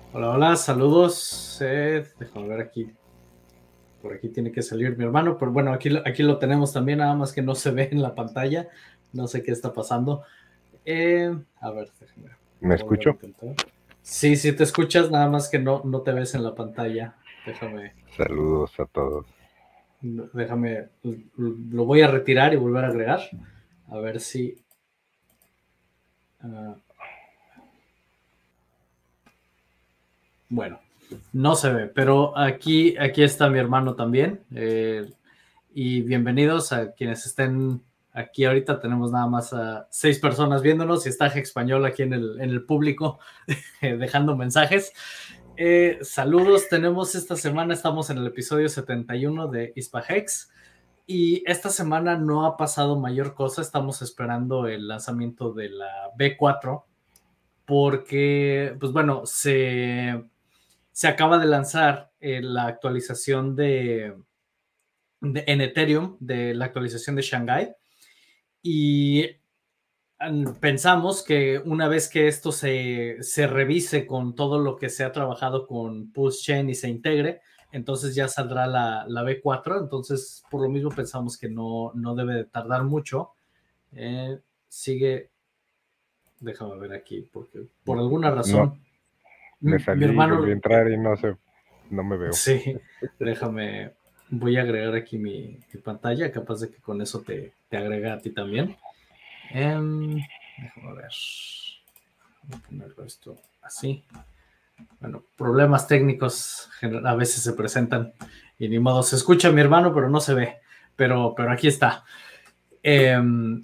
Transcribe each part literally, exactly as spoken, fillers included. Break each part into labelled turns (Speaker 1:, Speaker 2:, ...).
Speaker 1: Hola, hola, saludos. Eh, déjame ver aquí. Por aquí tiene que salir mi hermano, pero bueno, aquí, lo- aquí lo tenemos también, nada más que no se ve en la pantalla. No sé qué está pasando. Eh, a ver, déjame. Voy
Speaker 2: ¿Me
Speaker 1: a volver a
Speaker 2: escucho?
Speaker 1: intentar. Sí, sí te escuchas, nada más que no, no te ves en la pantalla. Déjame,
Speaker 2: Saludos a todos.
Speaker 1: déjame, lo voy a retirar y volver a agregar. A ver si. ah, bueno, no se ve, pero aquí, aquí está mi hermano también. Eh, y bienvenidos a quienes estén aquí ahorita. Tenemos nada más a seis personas viéndonos y está Español aquí en el, en el público dejando mensajes. Eh, saludos, tenemos esta semana, estamos en el episodio setenta y uno de Hispahex y esta semana no ha pasado mayor cosa. Estamos esperando el lanzamiento de la B cuatro porque, pues bueno, se, se acaba de lanzar eh, la actualización de, de, en Ethereum, de la actualización de Shanghai, y pensamos que una vez que esto se, se revise con todo lo que se ha trabajado con Pulse Chain y se integre, entonces ya saldrá la, la B cuatro. Entonces por lo mismo pensamos que no, no debe de tardar mucho. Eh, sigue, déjame ver aquí, porque por alguna
Speaker 2: No,
Speaker 1: razón
Speaker 2: me
Speaker 1: mi
Speaker 2: salí y volví a
Speaker 1: hermano,
Speaker 2: entrar y no sé, no me veo.
Speaker 1: sí, déjame, voy a agregar aquí mi, mi pantalla, capaz de que con eso te, te agrega a ti también. Um, déjame ver. Voy a ponerlo esto así. Bueno, problemas técnicos a veces se presentan y ni modo. Se escucha a mi hermano, pero no se ve. Pero, pero aquí está. Eh,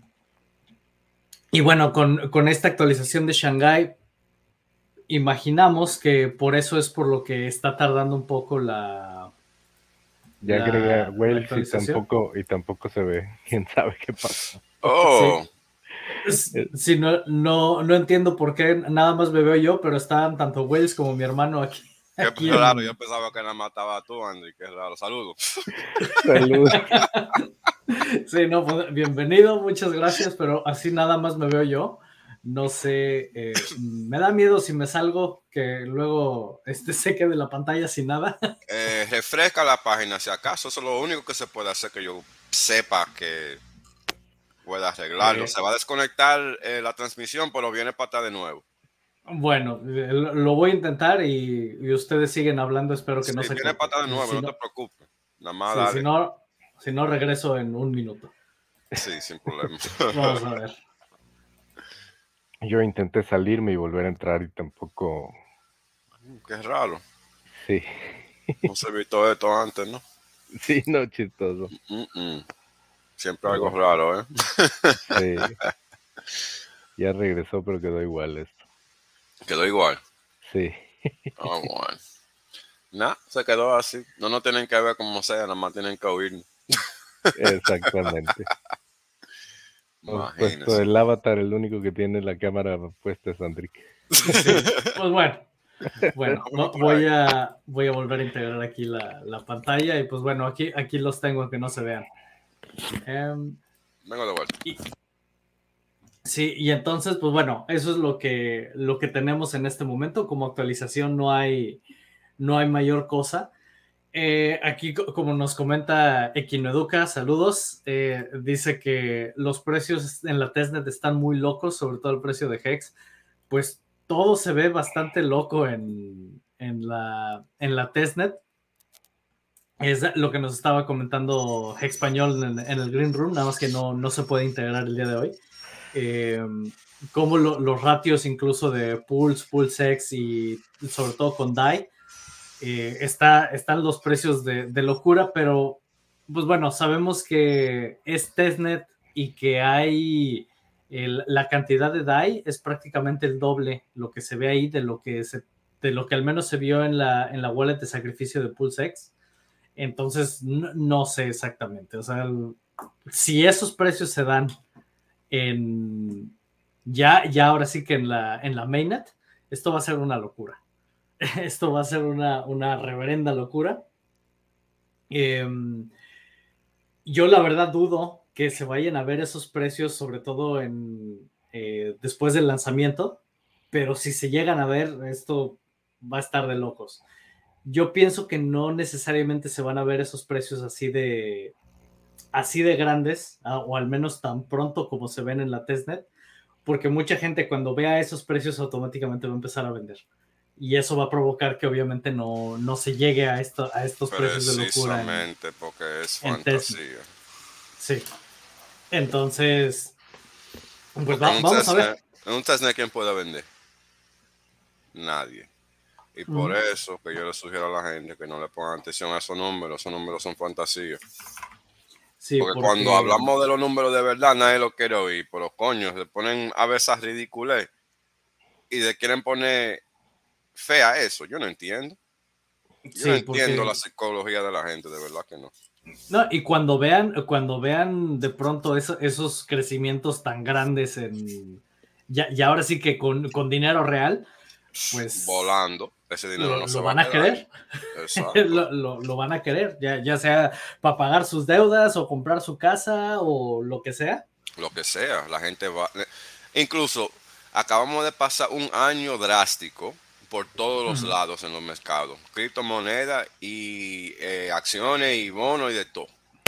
Speaker 1: y bueno, con, con esta actualización de Shanghai, imaginamos que por eso es por lo que está tardando un poco la,
Speaker 2: Ya agregué a
Speaker 1: la, la
Speaker 2: Wales y
Speaker 1: actualización.
Speaker 2: tampoco, y tampoco se ve. ¿Quién sabe qué pasó?
Speaker 1: Sí,
Speaker 3: Oh,
Speaker 2: Eh,
Speaker 1: sí, no, no, no entiendo por qué nada más me veo yo, pero están tanto Wales como mi hermano aquí,
Speaker 3: qué
Speaker 1: aquí
Speaker 3: raro. Yo
Speaker 1: en.
Speaker 3: pensaba que nada más estaba tú, Andy. Qué raro. Saludos.
Speaker 2: Salud.
Speaker 1: Sí, no, pues, bienvenido, muchas gracias, pero así nada más me veo yo. No sé, eh, me da miedo si me salgo que luego este, se quede la pantalla sin nada.
Speaker 3: Eh, refresca la página si acaso. Eso es lo único que se puede hacer que yo sepa que pueda arreglarlo.
Speaker 1: Eh,
Speaker 3: Se va a desconectar eh, la transmisión, pero viene para atrás de nuevo.
Speaker 1: bueno, eh, lo, lo voy a intentar y, y ustedes siguen hablando, espero que no
Speaker 3: Sí,
Speaker 1: se
Speaker 3: viene para
Speaker 1: corte.
Speaker 3: atrás de nuevo,
Speaker 1: Si
Speaker 3: no te
Speaker 1: no,
Speaker 3: preocupes. Nada más
Speaker 1: sí, si
Speaker 3: dale.
Speaker 1: no, si no regreso en un minuto.
Speaker 3: Sí, sin problema.
Speaker 1: Vamos a ver.
Speaker 2: Yo intenté salirme y volver a entrar y tampoco.
Speaker 3: Qué raro.
Speaker 2: Sí,
Speaker 3: No se ha visto esto antes, ¿no?
Speaker 2: sí, no, chistoso.
Speaker 3: Mm -mm. Siempre algo
Speaker 2: Pero
Speaker 3: raro, ¿eh?
Speaker 2: sí, ya regresó, pero quedó igual esto.
Speaker 3: Quedó igual.
Speaker 2: Sí,
Speaker 3: Ah, bueno. Nada, se quedó así. No nos tienen que ver como sea, nada más tienen que oír.
Speaker 2: exactamente. Hemos puesto
Speaker 3: Imagínense.
Speaker 2: el avatar, el único que tiene la cámara puesta es Andrick.
Speaker 1: Sí, pues bueno. Bueno,
Speaker 3: Vámonos por ahí.
Speaker 1: voy a, voy a volver a integrar aquí la, la pantalla y pues bueno, aquí, aquí los tengo aunque no se vean. Um,
Speaker 3: Vengo de vuelta.
Speaker 1: y, sí, y entonces, pues bueno, eso es lo que, lo que tenemos en este momento. Como actualización no hay, no hay mayor cosa. Eh, aquí, como nos comenta Equinoeduca, saludos, eh, dice que los precios en la testnet están muy locos, sobre todo el precio de Hex. Pues todo se ve bastante loco en, en, la, en la testnet. Es lo que nos estaba comentando Hexpañol en, en el Green Room, nada más que no, no se puede integrar el día de hoy. Eh, como lo, los ratios incluso de Pulse, PulseX y sobre todo con D A I, eh, está, están los precios de, de locura, pero pues bueno, sabemos que es testnet y que hay el, la cantidad de D A I es prácticamente el doble lo que se ve ahí de lo que, se, de lo que al menos se vio en la, en la wallet de sacrificio de PulseX. Entonces, no, no sé exactamente. O sea, el, si esos precios se dan en ya, ya ahora sí que en la, en la mainnet, esto va a ser una locura. Esto va a ser una, una reverenda locura. Eh, yo la verdad dudo que se vayan a ver esos precios, sobre todo en, eh, después del lanzamiento, pero si se llegan a ver, esto va a estar de locos. Yo pienso que no necesariamente se van a ver esos precios así de, así de grandes, o al menos tan pronto como se ven en la testnet, porque mucha gente cuando vea esos precios automáticamente va a empezar a vender. Y eso va a provocar que obviamente no, no se llegue a, esto, a estos precios de locura.
Speaker 3: Precisamente porque es
Speaker 1: en
Speaker 3: fantasía.
Speaker 1: testnet. Sí. Entonces, pues va,
Speaker 3: un
Speaker 1: vamos
Speaker 3: testnet,
Speaker 1: a ver.
Speaker 3: En un testnet, ¿quién puede vender? Nadie. Y por
Speaker 1: Mm.
Speaker 3: eso que yo le sugiero a la gente que no le pongan atención a esos números. Esos números son fantasías.
Speaker 1: Sí,
Speaker 3: porque,
Speaker 1: porque
Speaker 3: cuando hablamos de los números de verdad, nadie lo quiere oír. Por los coños, se ponen a veces ridículas y le quieren poner fe a eso. Yo no entiendo. Yo
Speaker 1: sí,
Speaker 3: no entiendo
Speaker 1: porque...
Speaker 3: la psicología de la gente, de verdad que no.
Speaker 1: No, y cuando vean, cuando vean de pronto eso, esos crecimientos tan grandes en ya, y ahora sí que con, con dinero real, pues
Speaker 3: volando, ese dinero
Speaker 1: lo,
Speaker 3: no se
Speaker 1: lo
Speaker 3: va
Speaker 1: van
Speaker 3: a
Speaker 1: a
Speaker 3: quedar.
Speaker 1: querer.
Speaker 3: Exacto.
Speaker 1: lo, lo, lo van a querer, ya, ya sea para pagar sus deudas o comprar su casa o lo que sea.
Speaker 3: Lo que sea, la gente va. Incluso acabamos de pasar un año drástico por todos los
Speaker 1: Mm.
Speaker 3: lados en los mercados, criptomonedas y eh, acciones y bonos y de todo.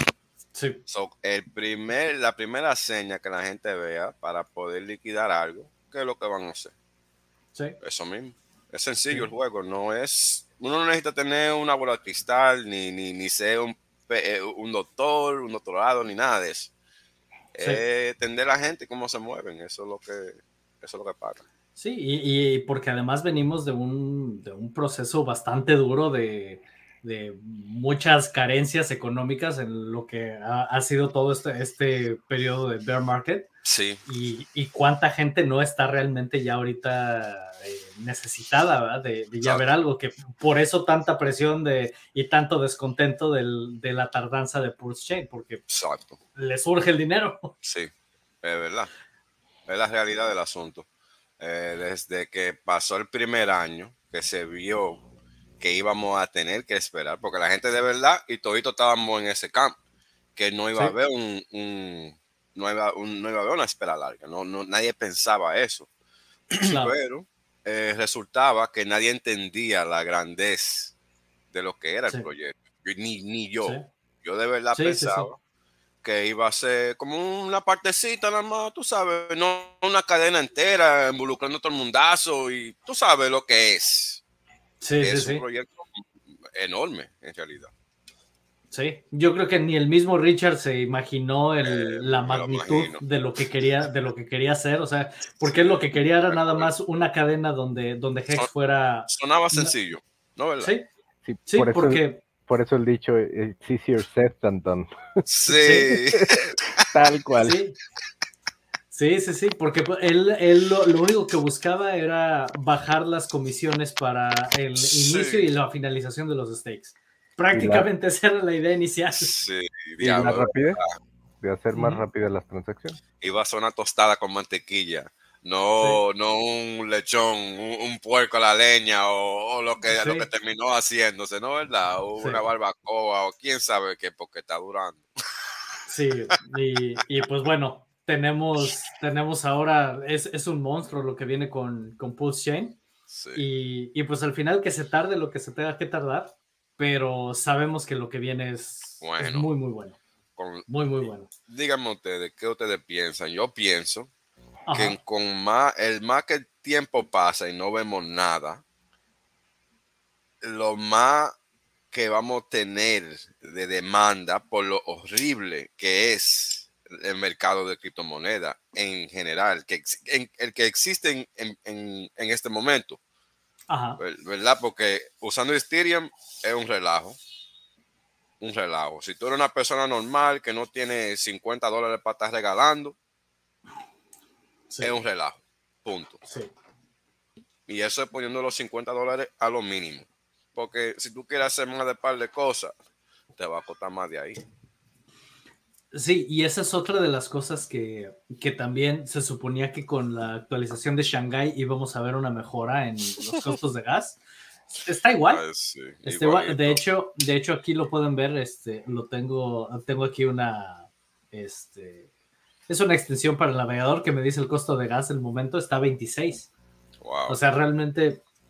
Speaker 1: Sí.
Speaker 3: So, el primer, la primera seña que la gente vea para poder liquidar algo, ¿qué es lo que van a hacer?
Speaker 1: Sí.
Speaker 3: Eso mismo. Es sencillo
Speaker 1: Sí.
Speaker 3: el juego, no es. Uno no necesita tener una bola de cristal, ni, ni, ni ser un, un doctor, un doctorado, ni nada de eso.
Speaker 1: Sí.
Speaker 3: Eh, entender a la gente cómo se mueven, eso es lo que, eso es lo que pasa.
Speaker 1: Sí, y, y porque además venimos de un, de un proceso bastante duro de, de muchas carencias económicas en lo que ha, ha sido todo este, este periodo de bear market.
Speaker 3: Sí.
Speaker 1: Y, y cuánta gente no está realmente ya ahorita eh, necesitada, ¿verdad? De, de ya
Speaker 3: Exacto.
Speaker 1: ver algo, que por eso tanta presión de, y tanto descontento del, de la tardanza de Pulse Chain, porque
Speaker 3: Exacto.
Speaker 1: le surge el dinero.
Speaker 3: Sí, es verdad. Es la realidad del asunto. Eh, desde que pasó el primer año, que se vio que íbamos a tener que esperar, porque la gente de verdad y todito estábamos en ese campo, que no iba
Speaker 1: Sí.
Speaker 3: a haber un, un, no, iba, un no iba a haber una espera larga, no, no, nadie pensaba eso. Claro. Pero eh, resultaba que nadie entendía la grandeza de lo que era
Speaker 1: sí.
Speaker 3: el proyecto. Yo, ni, ni yo.
Speaker 1: Sí.
Speaker 3: Yo de verdad
Speaker 1: sí,
Speaker 3: pensaba
Speaker 1: sí, sí.
Speaker 3: que iba a ser como una partecita nada más, tú sabes, no una cadena entera involucrando a todo el mundazo y tú sabes lo que es.
Speaker 1: Sí,
Speaker 3: es
Speaker 1: sí,
Speaker 3: un
Speaker 1: sí.
Speaker 3: proyecto enorme en realidad.
Speaker 1: Sí, yo creo que ni el mismo Richard se imaginó el,
Speaker 3: Eh,
Speaker 1: la
Speaker 3: me lo
Speaker 1: magnitud
Speaker 3: imagino.
Speaker 1: de lo que quería, de lo que quería hacer, o sea, porque él lo que quería era nada más una cadena donde, donde Hex
Speaker 3: Son-
Speaker 1: fuera.
Speaker 3: Sonaba sencillo, ¿no verdad?
Speaker 1: Sí,
Speaker 2: Sí,
Speaker 1: sí,
Speaker 2: por eso,
Speaker 1: porque
Speaker 2: por eso el dicho, it's easier said than done.
Speaker 3: Sí.
Speaker 2: Tal cual.
Speaker 1: sí, sí, sí, sí, porque él, él lo, lo único que buscaba era bajar las comisiones para el
Speaker 3: Sí.
Speaker 1: inicio y la finalización de los stakes. Prácticamente esa era la idea inicial.
Speaker 3: Sí,
Speaker 2: Y la
Speaker 3: diablo.
Speaker 2: rapidez de hacer más
Speaker 1: Ujú.
Speaker 2: rápidas las transacciones.
Speaker 3: Iba a ser una tostada con mantequilla. No,
Speaker 1: Sí.
Speaker 3: no un lechón, un, un puerco a la leña o, o lo que
Speaker 1: Sí.
Speaker 3: lo que terminó haciéndose, ¿no verdad? O
Speaker 1: Sí.
Speaker 3: una barbacoa o quién sabe qué, porque está durando.
Speaker 1: Sí, y, y pues bueno, tenemos, tenemos ahora, es, es un monstruo lo que viene con, con Pulse Chain.
Speaker 3: Sí.
Speaker 1: Y, y pues al final que se tarde lo que se tenga que tardar, pero sabemos que lo que viene es,
Speaker 3: Bueno.
Speaker 1: es muy, muy bueno.
Speaker 3: Con,
Speaker 1: Muy, muy bueno.
Speaker 3: díganme ustedes, ¿qué ustedes piensan? Yo pienso
Speaker 1: Ajá.
Speaker 3: que con más, el más que el tiempo pasa y no vemos nada, lo más que vamos a tener de demanda por lo horrible que es el mercado de criptomonedas en general, que, en, el que existe en, en, en, en este momento.
Speaker 1: Ajá.
Speaker 3: ¿Verdad? Porque usando Ethereum es un relajo. Un relajo. Si tú eres una persona normal que no tiene cincuenta dólares para estar regalando,
Speaker 1: Sí.
Speaker 3: es un relajo. Punto.
Speaker 1: Sí.
Speaker 3: Y eso es poniendo los cincuenta dólares a lo mínimo. Porque si tú quieres hacer más de par de cosas, te va a costar más de ahí.
Speaker 1: Sí, y esa es otra de las cosas que, que también se suponía que con la actualización de Shanghai íbamos a ver una mejora en los costos de gas. Está igual.
Speaker 3: Ay, sí,
Speaker 1: Está igual. De hecho, de hecho, aquí lo pueden ver, este, lo tengo, tengo aquí una, este, es una extensión para el navegador que me dice el costo de gas del momento, está a veintiséis.
Speaker 3: Wow.
Speaker 1: O sea, realmente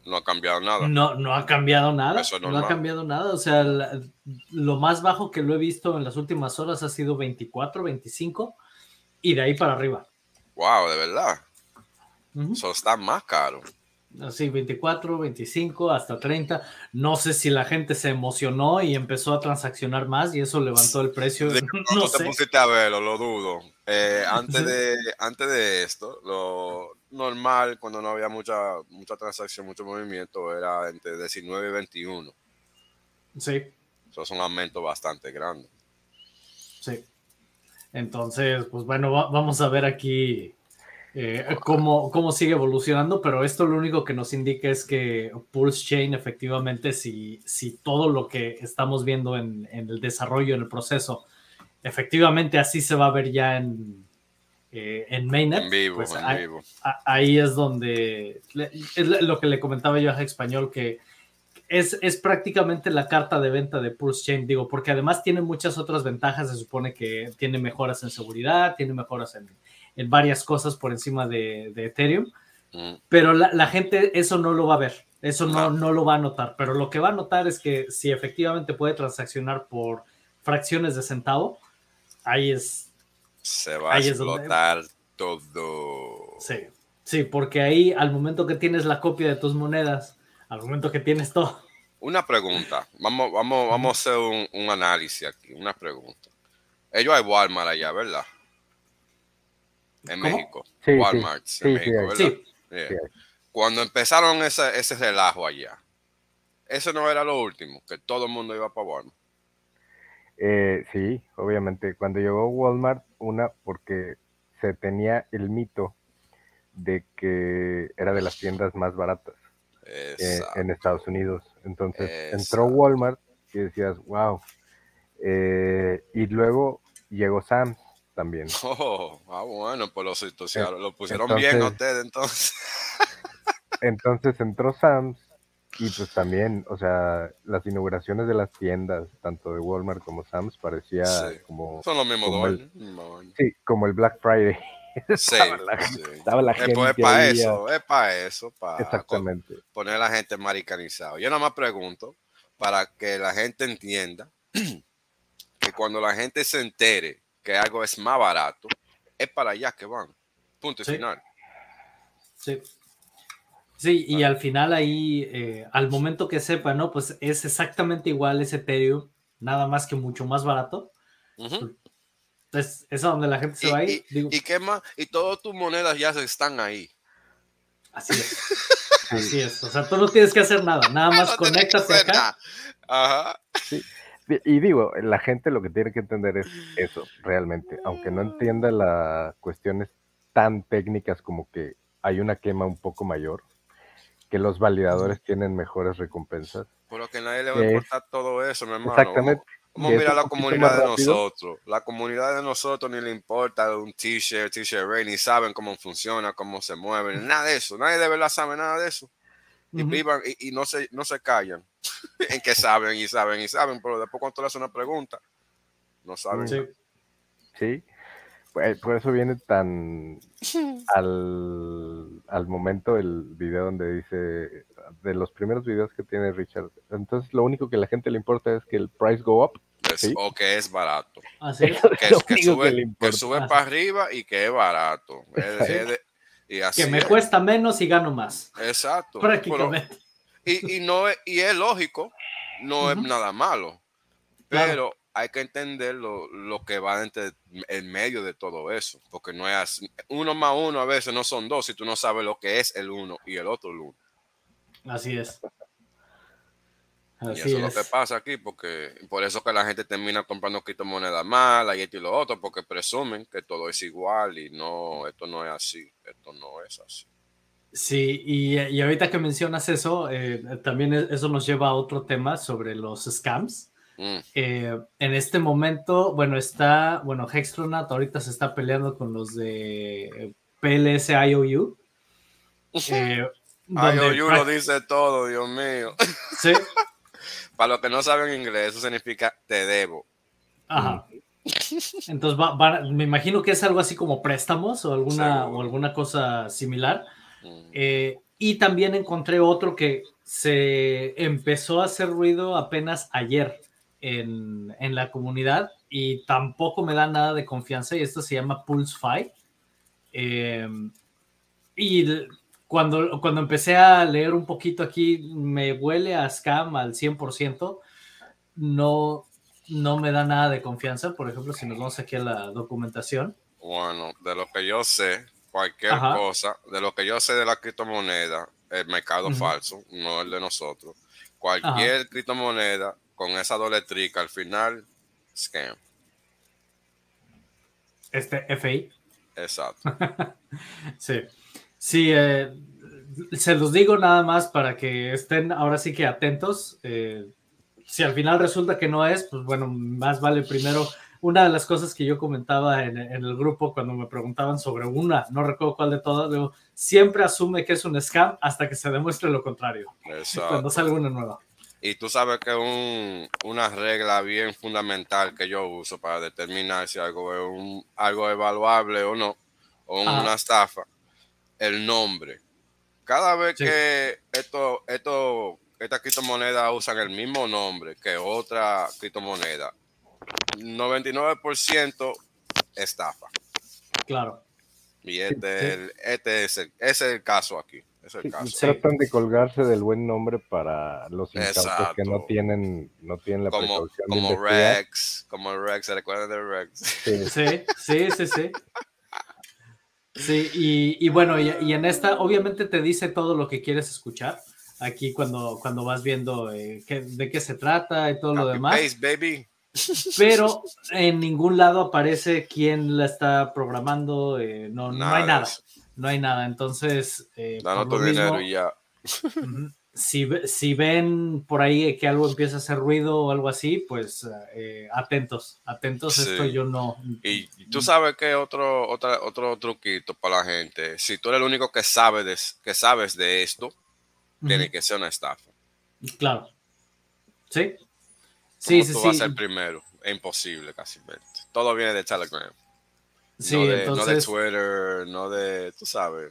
Speaker 3: No ha cambiado nada.
Speaker 1: No, no ha cambiado nada.
Speaker 3: Eso es
Speaker 1: no
Speaker 3: normal.
Speaker 1: ha cambiado nada. O sea, la, lo más bajo que lo he visto en las últimas horas ha sido veinticuatro, veinticinco y de ahí para arriba.
Speaker 3: Wow, de verdad.
Speaker 1: Uh-huh.
Speaker 3: Eso está más caro.
Speaker 1: Así, veinticuatro, veinticinco, hasta treinta. No sé si la gente se emocionó y empezó a transaccionar más y eso levantó el precio.
Speaker 3: De,
Speaker 1: no
Speaker 3: tú
Speaker 1: sé.
Speaker 3: te pusiste a verlo, lo dudo. Eh, antes, de, antes de esto, lo normal, cuando no había mucha, mucha transacción, mucho movimiento, era entre diecinueve y veintiuno.
Speaker 1: Sí.
Speaker 3: Eso es un aumento bastante grande.
Speaker 1: Sí. Entonces, pues bueno, va, vamos a ver aquí eh, cómo, cómo sigue evolucionando, pero esto lo único que nos indica es que Pulse Chain efectivamente, si, si todo lo que estamos viendo en, en el desarrollo, en el proceso, efectivamente así se va a ver ya en, eh, en Mainnet.
Speaker 3: En vivo,
Speaker 1: pues
Speaker 3: en
Speaker 1: ahí,
Speaker 3: vivo.
Speaker 1: a, ahí es donde, es lo que le comentaba yo a Español, que Es, es prácticamente la carta de venta de Pulse Chain, digo, porque además tiene muchas otras ventajas. Se supone que tiene mejoras en seguridad, tiene mejoras en, en varias cosas por encima de, de Ethereum, mm. pero la, la gente eso no lo va a ver, eso no, no lo va a notar, pero lo que va a notar es que si efectivamente puede transaccionar por fracciones de centavo, ahí es...
Speaker 3: Se va a explotar donde... todo.
Speaker 1: Sí, sí, porque ahí al momento que tienes la copia de tus monedas, al momento que tienes todo.
Speaker 3: Una pregunta. Vamos, vamos, vamos a hacer un, un análisis aquí. Una pregunta. Ellos hay Walmart allá, ¿verdad? En
Speaker 1: ¿Cómo?
Speaker 3: México.
Speaker 2: Sí,
Speaker 3: Walmart
Speaker 2: sí,
Speaker 3: en
Speaker 2: sí,
Speaker 3: México,
Speaker 2: sí,
Speaker 3: ¿verdad?
Speaker 1: Sí.
Speaker 3: Yeah.
Speaker 2: Sí.
Speaker 3: Cuando empezaron ese, ese relajo allá, eso no era lo último, que todo el mundo iba para Walmart.
Speaker 2: Eh, sí, obviamente. Cuando llegó Walmart, una, porque se tenía el mito de que era de las tiendas más baratas. Eh, en Estados Unidos. Entonces Exacto. entró Walmart y decías, wow. Eh, y luego llegó Sam's también.
Speaker 3: Oh, ah, bueno, pues lo, lo, lo pusieron entonces, bien a ustedes entonces.
Speaker 2: Entonces entró Sam's y pues también, o sea, las inauguraciones de las tiendas, tanto de Walmart como Sam's, parecía sí. como...
Speaker 3: Son los mismos
Speaker 2: como
Speaker 3: dos.
Speaker 2: el, sí, como el Black Friday.
Speaker 3: Sí,
Speaker 2: estaba la,
Speaker 3: sí.
Speaker 2: estaba la gente
Speaker 3: es para eso, es para eso, para
Speaker 2: Exactamente.
Speaker 3: poner a la gente americanizado. Yo nada más pregunto para que la gente entienda que cuando la gente se entere que algo es más barato, es para allá que van. Punto y
Speaker 1: sí.
Speaker 3: final.
Speaker 1: Sí. Sí, y al final ahí, eh, al momento que sepa, ¿no? Pues es exactamente igual ese Ethereum, nada más que mucho más barato.
Speaker 3: Uh-huh.
Speaker 1: Es, es a donde la gente se
Speaker 3: y,
Speaker 1: va a ir.
Speaker 3: Y,
Speaker 1: Digo,
Speaker 3: y qué más, y todas tus monedas ya están ahí.
Speaker 1: Así es. Así es. O sea, tú no tienes que hacer nada, nada más no conéctate acá.
Speaker 3: Nada. Ajá.
Speaker 2: Sí. Y digo, la gente lo que tiene que entender es eso, realmente. Aunque no entienda las cuestiones tan técnicas como que hay una quema un poco mayor, que los validadores tienen mejores recompensas.
Speaker 3: Pero que a nadie le va a importar es... todo eso, mi hermano.
Speaker 2: Exactamente.
Speaker 3: Vamos a mirar la comunidad de nosotros. La comunidad de nosotros ni le importa un t-shirt, t-shirt Ray, ni saben cómo funciona, cómo se mueven, nada de eso. Nadie de verdad sabe nada de eso. Y uh-huh. vivan y, y no, se, no se callan en que saben y saben y saben, pero después cuando tú le haces una pregunta, no saben.
Speaker 2: Sí. Sí. Por eso viene tan al, al momento el video donde dice, de los primeros videos que tiene Richard, entonces lo único que a la gente le importa es que el price go up.
Speaker 3: Es, ¿sí? O que es barato.
Speaker 1: Así es.
Speaker 3: Que, es, que, sube, que, que sube para arriba y que es barato. Es,
Speaker 1: ¿sí?
Speaker 3: es de, y así
Speaker 1: que me
Speaker 3: es.
Speaker 1: cuesta menos y gano más.
Speaker 3: Exacto.
Speaker 1: Prácticamente.
Speaker 3: Pero, y, y, no es, y es lógico, no uh-huh. es nada malo, pero... Claro. Hay que entender lo, lo que va entre, en medio de todo eso, porque no es así. Uno más uno a veces no son dos si tú no sabes lo que es el uno y el otro el uno.
Speaker 1: Así es.
Speaker 3: Así y eso es. es lo que pasa aquí, porque por eso que la gente termina comprando criptomonedas malas y esto y lo otro, porque presumen que todo es igual y no, esto no es así, esto no es así.
Speaker 1: Sí, y, y ahorita que mencionas eso, eh, también eso nos lleva a otro tema sobre los scams. Mm. Eh, en este momento, bueno, está, bueno, Hextronaut ahorita se está peleando con los de P L S I O U.
Speaker 3: Eh, I O U lo dice todo, Dios mío.
Speaker 1: Sí.
Speaker 3: Para los que no saben inglés, eso significa te debo.
Speaker 1: Ajá. Entonces, va, va, me imagino que es algo así como préstamos o alguna, o alguna cosa similar. Mm. Eh, Y también encontré otro que se empezó a hacer ruido apenas ayer en, en la comunidad y tampoco me da nada de confianza, y esto se llama PulseFi. Eh, y cuando, cuando empecé a leer un poquito aquí, me huele a scam al cien por ciento. No, no me da nada de confianza. Por ejemplo, si nos vamos aquí a la documentación.
Speaker 3: Bueno, de lo que yo sé, cualquier Ajá. cosa, de lo que yo sé de la criptomoneda, el mercado uh-huh. falso, no el de nosotros. Cualquier Ajá. criptomoneda con esa doble trica al final, scam.
Speaker 1: Este F I.
Speaker 3: Exacto.
Speaker 1: Sí. Sí, eh, se los digo nada más para que estén ahora sí que atentos. Eh, si al final resulta que no es, pues bueno, más vale primero. Una de las cosas que yo comentaba en, en el grupo cuando me preguntaban sobre una, no recuerdo cuál de todas, digo, siempre asume que es un scam hasta que se demuestre lo contrario.
Speaker 3: Exacto.
Speaker 1: Cuando salga una nueva.
Speaker 3: Y tú sabes que un, una regla bien fundamental que yo uso para determinar si algo es un, algo evaluable o no, o una Ajá. estafa, el nombre. Cada vez sí. que esto, esto, estas criptomonedas usan el mismo nombre que otra criptomoneda, noventa y nueve por ciento estafa.
Speaker 1: Claro.
Speaker 3: Y este, sí. el, este es, el, ese es el caso aquí. Es el
Speaker 2: sí,
Speaker 3: caso.
Speaker 2: Tratan de colgarse del buen nombre para los incautos que no tienen, no tienen la
Speaker 3: como,
Speaker 2: precaución
Speaker 3: como
Speaker 2: de investigar.
Speaker 3: Rex, como Rex, ¿se recuerdan de Rex?
Speaker 1: Sí, sí, sí, sí. sí. Sí, y, y bueno, y, y en esta obviamente te dice todo lo que quieres escuchar aquí cuando, cuando vas viendo eh, qué, de qué se trata y todo
Speaker 3: Copy
Speaker 1: lo demás.
Speaker 3: Paste, baby.
Speaker 1: Pero en ningún lado aparece quién la está programando, eh, no, no hay nada, no hay nada. Entonces, eh,
Speaker 3: Danos tu dinero y ya.
Speaker 1: Si, si ven por ahí que algo empieza a hacer ruido o algo así, pues eh, atentos, atentos. Sí. Esto yo no.
Speaker 3: Y tú sabes que otro, otra, otro truquito para la gente. Si tú eres el único que sabe de, que sabes de esto, uh-huh. tiene que ser una estafa.
Speaker 1: Claro. Sí.
Speaker 3: Sí,
Speaker 1: sí,
Speaker 3: tú
Speaker 1: sí.
Speaker 3: vas a ser primero. Es imposible casi. Todo viene de Telegram.
Speaker 1: Sí,
Speaker 3: no, de,
Speaker 1: entonces...
Speaker 3: no de Twitter, no de, tú sabes.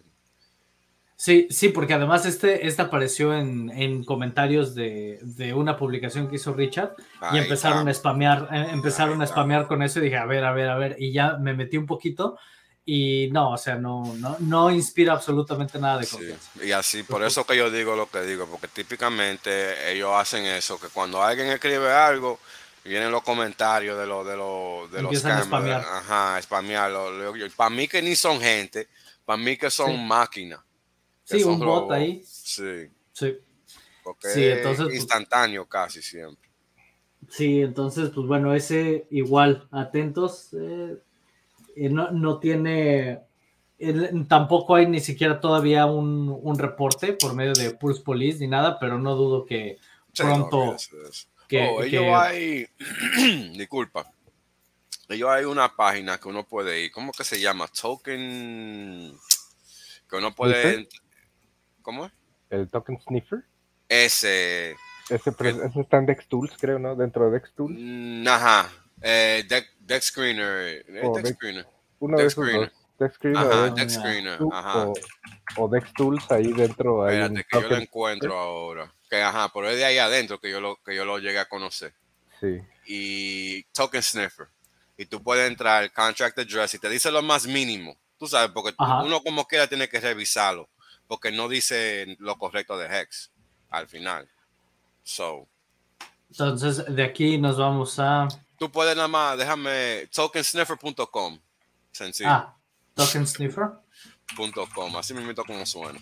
Speaker 1: Sí, sí, porque además este, este apareció en, en comentarios de, de una publicación que hizo Richard y
Speaker 3: Ahí
Speaker 1: empezaron
Speaker 3: está.
Speaker 1: a spamear, eh, empezaron
Speaker 3: Ahí
Speaker 1: a
Speaker 3: está.
Speaker 1: spamear con eso y dije, a ver, a ver, a ver, y ya me metí un poquito y no, o sea, no, no, no inspira absolutamente nada de confianza.
Speaker 3: Sí. Y así, por eso que yo digo lo que digo, porque típicamente ellos hacen eso, que cuando alguien escribe algo, vienen los comentarios de los de los de los
Speaker 1: Empiezan a spamear.
Speaker 3: Ajá, spamearlo. Para mí que ni son gente, para mí que son
Speaker 1: Sí.
Speaker 3: máquinas.
Speaker 1: Sí, un bot ahí.
Speaker 3: Sí.
Speaker 1: Sí.
Speaker 3: Porque
Speaker 1: sí,
Speaker 3: es
Speaker 1: entonces,
Speaker 3: instantáneo pues, casi siempre.
Speaker 1: Sí, entonces, pues bueno, ese igual, atentos. Eh, eh, no, no tiene, eh, tampoco hay ni siquiera todavía un, un reporte por medio de Pulse Police ni nada, pero no dudo que
Speaker 3: sí,
Speaker 1: pronto...
Speaker 3: No, eso, eso.
Speaker 1: Que,
Speaker 3: oh, ellos
Speaker 1: que...
Speaker 3: hay... Disculpa. Ellos hay una página que uno puede ir. ¿Cómo que se llama? Token... Que uno puede... ¿Cómo es?
Speaker 2: ¿El Token Sniffer?
Speaker 3: Ese...
Speaker 2: Ese, que... ese está en DexTools, creo, ¿no? Dentro de DexTools.
Speaker 3: Mm, ajá. Eh, Dex, Dex Screener.
Speaker 2: Oh,
Speaker 3: Dex
Speaker 2: Dex,
Speaker 3: Screener.
Speaker 2: uno
Speaker 3: Dex
Speaker 2: de esos
Speaker 3: Screener.
Speaker 2: dos. Dex Screener
Speaker 3: ajá,
Speaker 2: o
Speaker 3: Dex Screener. Ajá.
Speaker 2: O, o DexTools, ahí dentro hay
Speaker 3: Espérate,
Speaker 2: un
Speaker 3: que yo lo encuentro ahora. Que ajá, pero es de ahí adentro que yo lo, que yo lo llegué a conocer.
Speaker 2: Sí.
Speaker 3: Y Token Sniffer. Y tú puedes entrar, Contract Address, y te dice lo más mínimo. Tú sabes, porque ajá. uno como quiera tiene que revisarlo. Porque no dice lo correcto de Hex al final. So.
Speaker 1: Entonces, de aquí nos vamos a...
Speaker 3: Tú puedes nada más, déjame, token sniffer punto com. Sencillo.
Speaker 1: Ah, token sniffer
Speaker 3: punto com, así mismo como suena.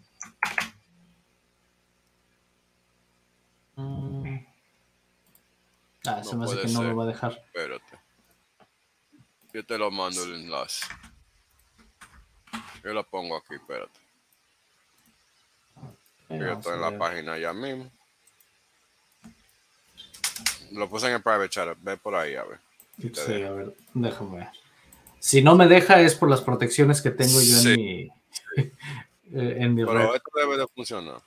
Speaker 1: Mm. Ah,
Speaker 3: no
Speaker 1: se me hace que no
Speaker 3: ser.
Speaker 1: me va a dejar.
Speaker 3: Espérate. Yo te lo mando el enlace. Yo lo pongo aquí, espérate. Okay, yo estoy en la página ya mismo. Lo puse en el private chat, ve por ahí, a ver.
Speaker 1: Sí, deja. a ver, déjame ver. Si no me deja es por las protecciones que tengo yo sí. en mi, en mi
Speaker 3: Pero
Speaker 1: red.
Speaker 3: esto debe de funcionar.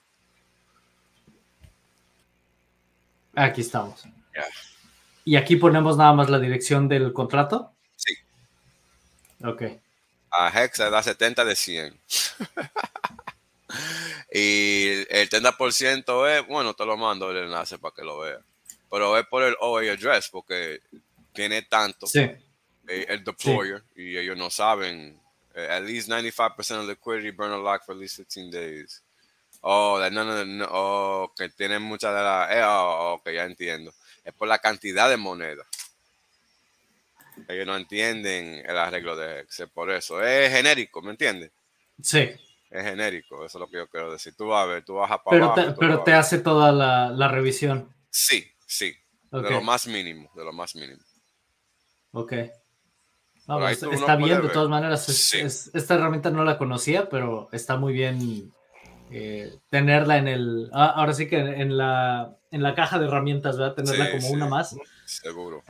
Speaker 1: Aquí estamos.
Speaker 3: Yeah.
Speaker 1: ¿Y aquí ponemos nada más la dirección del contrato?
Speaker 3: Sí.
Speaker 1: Ok.
Speaker 3: A Hex le da setenta de cien. Y el treinta por ciento es, bueno, te lo mando el enlace para que lo veas. Pero es por el O A address, porque tiene tanto
Speaker 1: Sí.
Speaker 3: eh, el deployer, sí. Y ellos no saben. Eh, at least ninety-five percent of liquidity burn a lock for at least fifteen days. Oh, no, no, no, oh, que tienen mucha de la... Eh, oh, ok, ya entiendo. Es por la cantidad de moneda. Ellos no entienden el arreglo de Hex, por eso. Es genérico, ¿me entiendes?
Speaker 1: Sí.
Speaker 3: Es genérico, eso es lo que yo quiero decir. Tú vas a ver, tú bajas para
Speaker 1: pero
Speaker 3: abajo.
Speaker 1: Te, pero te hace toda la, la revisión.
Speaker 3: Sí, sí. Okay. De lo más mínimo, de lo más mínimo.
Speaker 1: Ok. Vamos, está bien, ver. De todas maneras. Es,
Speaker 3: sí.
Speaker 1: es, esta herramienta no la conocía, pero está muy bien eh, tenerla en el... Ah, ahora sí que en la, en la caja de herramientas, ¿verdad? Tenerla sí, como sí. una más.
Speaker 3: Seguro.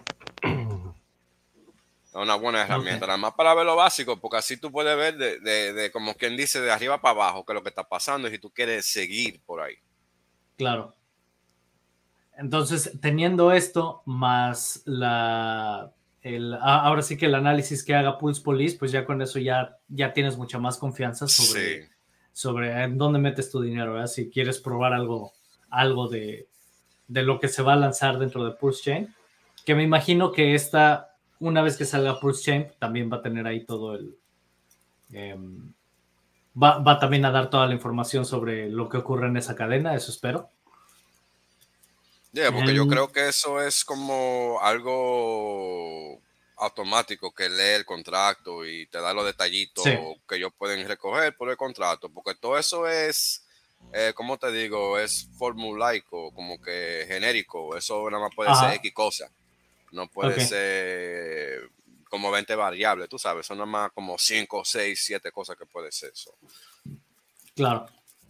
Speaker 3: Una buena herramienta, okay. Nada más para ver lo básico, porque así tú puedes ver de, de, de como quien dice, de arriba para abajo, qué es lo que está pasando y si tú quieres seguir por ahí.
Speaker 1: Claro. Entonces, teniendo esto, más la... El, ahora sí que el análisis que haga Pulse Police, pues ya con eso ya, ya tienes mucha más confianza sobre, sí. sobre en dónde metes tu dinero, ¿verdad? Si quieres probar algo, algo de, de lo que se va a lanzar dentro de Pulse Chain, que me imagino que esta... Una vez que salga Pulse Chain, también va a tener ahí todo el... Eh, va, va también a dar toda la información sobre lo que ocurre en esa cadena, eso espero.
Speaker 3: Yeah, porque um, yo creo que eso es como algo automático que lee el contrato y te da los detallitos sí. que ellos pueden recoger por el contrato, porque todo eso es, eh, ¿cómo te digo? Es formulaico, como que genérico, eso nada más puede Ajá. ser X cosa. No puede okay. ser como veinte variables, tú sabes, son nada más como cinco, seis, siete cosas que puede ser eso.
Speaker 1: Claro.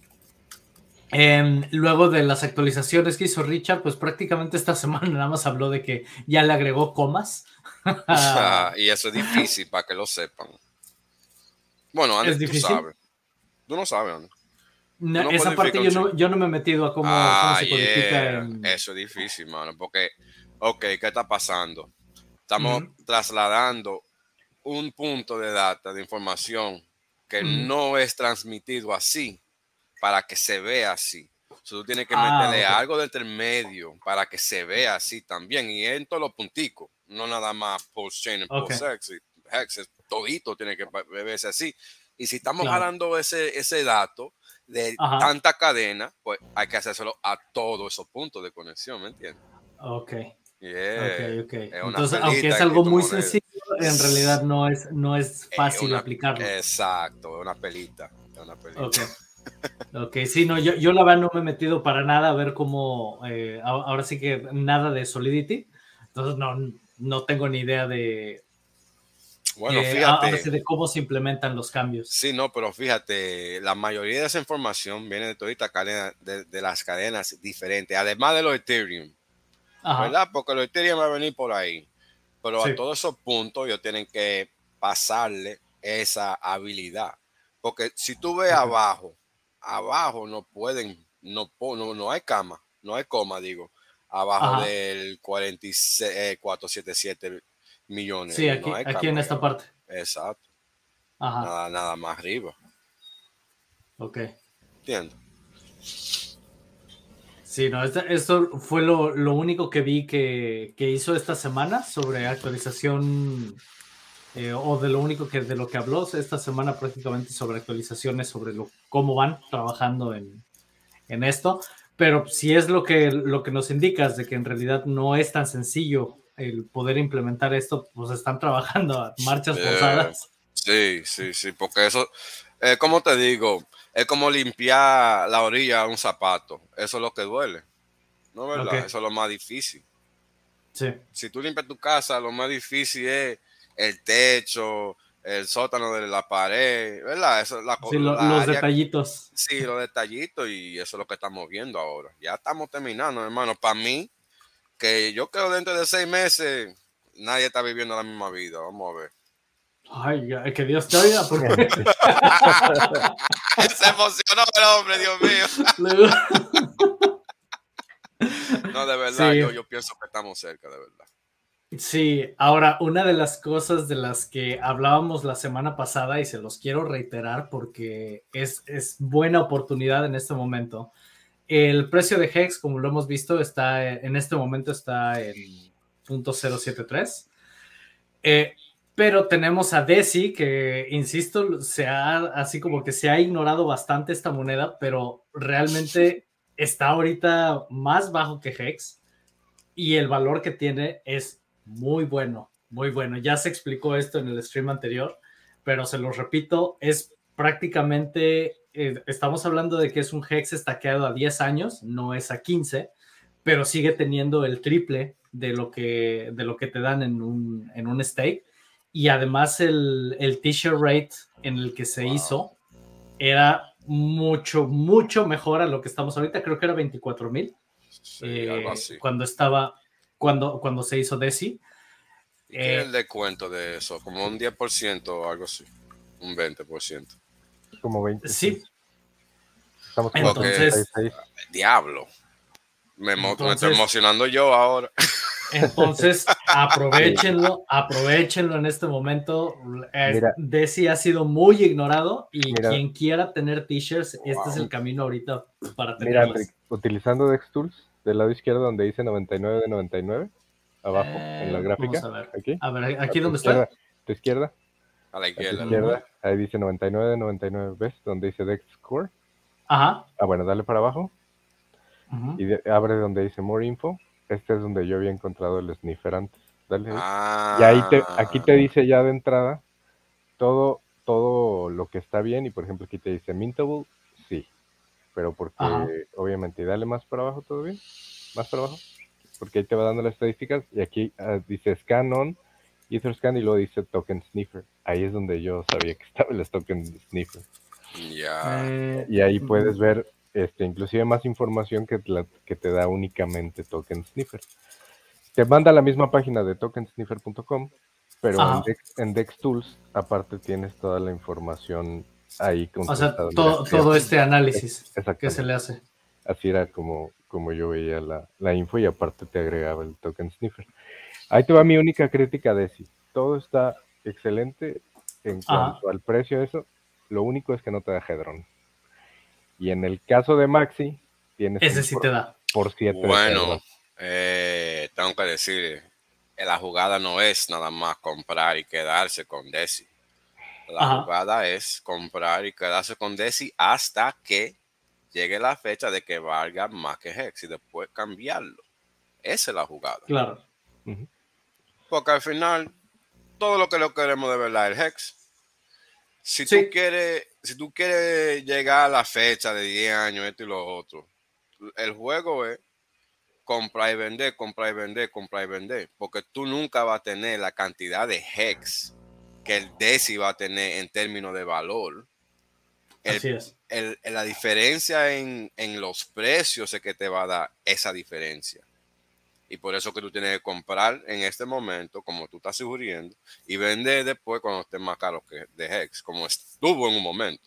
Speaker 1: Eh, luego de las actualizaciones que hizo Richard, pues prácticamente esta semana nada más habló de que ya le agregó comas.
Speaker 3: Y eso es difícil para que lo sepan. Bueno, Andy, tú sabes. Tú no sabes, Andy.
Speaker 1: No, no esa parte yo no, yo no me he metido a cómo,
Speaker 3: ah,
Speaker 1: cómo se codifica.
Speaker 3: Yeah.
Speaker 1: En...
Speaker 3: Eso es difícil, mano, porque... Ok, ¿qué está pasando? Estamos uh-huh. trasladando un punto de data, de información, que uh-huh. no es transmitido así, para que se vea así. O sea, tú tienes que ah, meterle okay. algo de intermedio para que se vea así también. Y en todos los punticos, no nada más post-chain y
Speaker 1: okay.
Speaker 3: post-hex. Hex, todito tiene que verse así. Y si estamos claro. jalando ese, ese dato de Ajá. tanta cadena, pues hay que hacérselo a todos esos puntos de conexión, ¿me entiendes?
Speaker 1: Ok.
Speaker 3: Yeah.
Speaker 1: Okay, okay. Entonces, aunque es algo muy sencillo, en realidad no es, no es fácil
Speaker 3: una,
Speaker 1: aplicarlo.
Speaker 3: Exacto, es una pelita. Es una pelita.
Speaker 1: Okay. ok, sí, no, yo, yo la verdad no me he metido para nada a ver cómo, eh, ahora sí que nada de Solidity, entonces no, no tengo ni idea de,
Speaker 3: bueno,
Speaker 1: eh,
Speaker 3: fíjate,
Speaker 1: ahora sí de cómo se implementan los cambios.
Speaker 3: Sí, no, pero fíjate, la mayoría de esa información viene de toda esta cadena, de, de las cadenas diferentes, además de los Ethereum. Ajá. ¿Verdad? Porque los Ethereum va a venir por ahí. Pero sí. a todos esos puntos ellos tienen que pasarle esa habilidad. Porque si tú ves okay. abajo, abajo no pueden, no, no, no hay cama, no hay coma, digo, abajo Ajá. del cuarenta y seis, eh, cuatrocientos setenta y siete millones.
Speaker 1: Sí, aquí,
Speaker 3: no hay
Speaker 1: aquí
Speaker 3: cama,
Speaker 1: en esta
Speaker 3: digamos.
Speaker 1: parte.
Speaker 3: Exacto.
Speaker 1: Ajá.
Speaker 3: Nada, nada más arriba.
Speaker 1: Ok.
Speaker 3: ¿Entiendes?
Speaker 1: Sí, no, esto, esto fue lo, lo único que vi que, que hizo esta semana sobre actualización, eh, o de lo único que de lo que habló esta semana prácticamente sobre actualizaciones, sobre lo, cómo van trabajando en, en esto. Pero si es lo que, lo que nos indicas de que en realidad no es tan sencillo el poder implementar esto, pues están trabajando a marchas
Speaker 3: eh,
Speaker 1: forzadas.
Speaker 3: Sí, sí, sí, porque eso, eh, como te digo, es como limpiar la orilla de un zapato. Eso es lo que duele, ¿no es verdad? Okay. Eso es lo más difícil.
Speaker 1: Sí.
Speaker 3: Si tú limpias tu casa, lo más difícil es el techo, el sótano de la pared, ¿verdad? Eso, la,
Speaker 1: sí, lo,
Speaker 3: la
Speaker 1: los
Speaker 3: área,
Speaker 1: detallitos.
Speaker 3: Sí, los detallitos, y eso es lo que estamos viendo ahora. Ya estamos terminando, hermano. Para mí, que yo creo dentro de seis meses, nadie está viviendo la misma vida. Vamos a ver.
Speaker 1: Ay, que Dios te oiga, porque...
Speaker 3: Se emocionó el hombre, Dios mío. No, de verdad, sí. yo, yo pienso que estamos cerca, de verdad.
Speaker 1: Sí, ahora una de las cosas de las que hablábamos la semana pasada y se los quiero reiterar porque es, es buena oportunidad en este momento. El precio de Hex, como lo hemos visto, está en este momento está en punto cero siete tres. Eh, pero tenemos a Deci, que insisto, se ha, así como que se ha ignorado bastante esta moneda, pero realmente está ahorita más bajo que Hex y el valor que tiene es muy bueno, muy bueno. Ya se explicó esto en el stream anterior, pero se los repito, es prácticamente, eh, estamos hablando de que es un Hex estaqueado a diez años, no es a quince, pero sigue teniendo el triple de lo que, de lo que te dan en un, en un stake. Y además el, el t-shirt rate en el que se wow. hizo era mucho, mucho mejor a lo que estamos ahorita. Creo que era veinticuatro mil.
Speaker 3: Sí,
Speaker 1: eh,
Speaker 3: algo así.
Speaker 1: Cuando estaba, cuando, cuando se hizo Deci.
Speaker 3: ¿Y qué eh, es el descuento de eso? ¿Como un diez por ciento o algo así? ¿Un veinte por ciento?
Speaker 2: Como veinte.
Speaker 1: Sí.
Speaker 2: Estamos
Speaker 1: entonces,
Speaker 3: diablo. Me, entonces, me estoy emocionando yo ahora.
Speaker 1: Entonces, aprovechenlo, aprovechenlo en este momento. Mira, Deci ha sido muy ignorado y mira, quien quiera tener t-shirts, wow. este es el camino ahorita para tenerlas.
Speaker 2: Mira, Enrique, utilizando DexTools, del lado izquierdo donde dice noventa y nueve de noventa y nueve, abajo, eh, en la gráfica.
Speaker 1: Vamos a ver.
Speaker 2: Aquí,
Speaker 1: a ver, aquí donde
Speaker 2: izquierda,
Speaker 1: está.
Speaker 2: A tu izquierda.
Speaker 3: A la izquierda.
Speaker 2: A tu izquierda, ahí dice noventa y nueve de noventa y nueve, ¿ves? Donde dice DexScore.
Speaker 1: Ajá.
Speaker 2: Ah, bueno, dale para abajo.
Speaker 1: Uh-huh.
Speaker 2: Y de, abre donde dice More Info. Este es donde yo había encontrado el sniffer antes. Dale ahí.
Speaker 3: Ah.
Speaker 2: Y ahí te, aquí te dice ya de entrada todo, todo lo que está bien. Y por ejemplo aquí te dice Mintable, sí. Pero porque Ajá. obviamente, y dale más para abajo todavía. Más para abajo. Porque ahí te va dando las estadísticas. Y aquí uh, dice Scan On, Etherscan y luego dice Token Sniffer. Ahí es donde yo sabía que estaba el Token Sniffer.
Speaker 3: Ya. Yeah.
Speaker 1: Eh,
Speaker 2: y ahí puedes ver este, inclusive más información que, la, que te da únicamente Token Sniffer. Te manda a la misma página de token sniffer punto com, pero en, Dex, en DexTools aparte tienes toda la información ahí.
Speaker 1: O sea, todo, todo este análisis que se le hace.
Speaker 2: Así era como, como yo veía la, la info y aparte te agregaba el Token Sniffer. Ahí te va mi única crítica de Deci. Todo está excelente en cuanto Ajá. al precio de eso. Lo único es que no te da Hedron. Y en el caso de Maxi, tienes
Speaker 1: ese sí
Speaker 2: por,
Speaker 1: te da.
Speaker 2: Por siete.
Speaker 3: Bueno, eh, tengo que decir, la jugada no es nada más comprar y quedarse con Deci. La Ajá. jugada es comprar y quedarse con Deci hasta que llegue la fecha de que valga más que Hex y después cambiarlo. Esa es la jugada.
Speaker 1: Claro.
Speaker 3: Uh-huh. Porque al final, todo lo que lo queremos de verdad es el Hex. Si, sí. tú quieres, si tú quieres llegar a la fecha de diez años, esto y lo otro, el juego es comprar y vender, comprar y vender, comprar y vender. Porque tú nunca vas a tener la cantidad de Hex que el Deci va a tener en términos de valor. El,
Speaker 1: Así es.
Speaker 3: El, el, la diferencia en, en los precios es que te va a dar esa diferencia. Y por eso que tú tienes que comprar en este momento, como tú estás sugiriendo, y vender después cuando esté más caro que de Hex, como estuvo en un momento.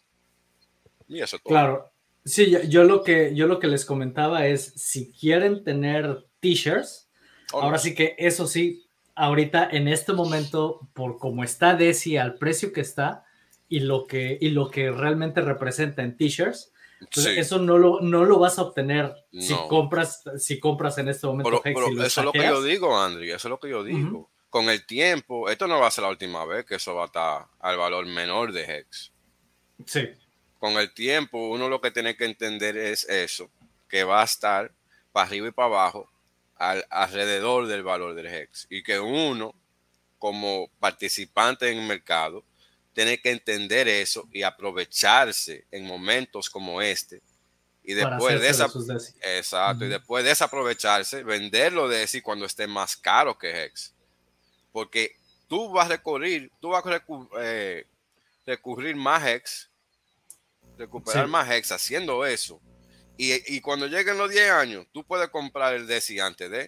Speaker 3: Y eso es todo.
Speaker 1: Claro. Sí, yo, yo, lo que, yo lo que les comentaba es, si quieren tener t-shirts, oh, ahora no. sí que eso sí, ahorita en este momento, por cómo está Deci, al precio que está, y lo que, y lo que realmente representa en t-shirts, pues sí. eso no lo, no lo vas a obtener no. si compras si compras en este momento.
Speaker 3: Pero, Hex, pero eso es lo que yo digo, Andri, eso es lo que yo digo. Uh-huh. Con el tiempo, esto no va a ser la última vez que eso va a estar al valor menor de Hex.
Speaker 1: Sí.
Speaker 3: Con el tiempo, uno lo que tiene que entender es eso, que va a estar para arriba y para abajo, al, alrededor del valor del Hex. Y que uno, como participante en el mercado, tiene que entender eso y aprovecharse en momentos como este. Y después de esa, de exacto, uh-huh. y después de desaprovecharse, venderlo de ese cuando esté más caro que Hex. Porque tú vas a recurrir, tú vas a recu- eh, recurrir más Hex, recuperar sí. más Hex haciendo eso. Y, y cuando lleguen los diez años, tú puedes comprar el Deci antes de.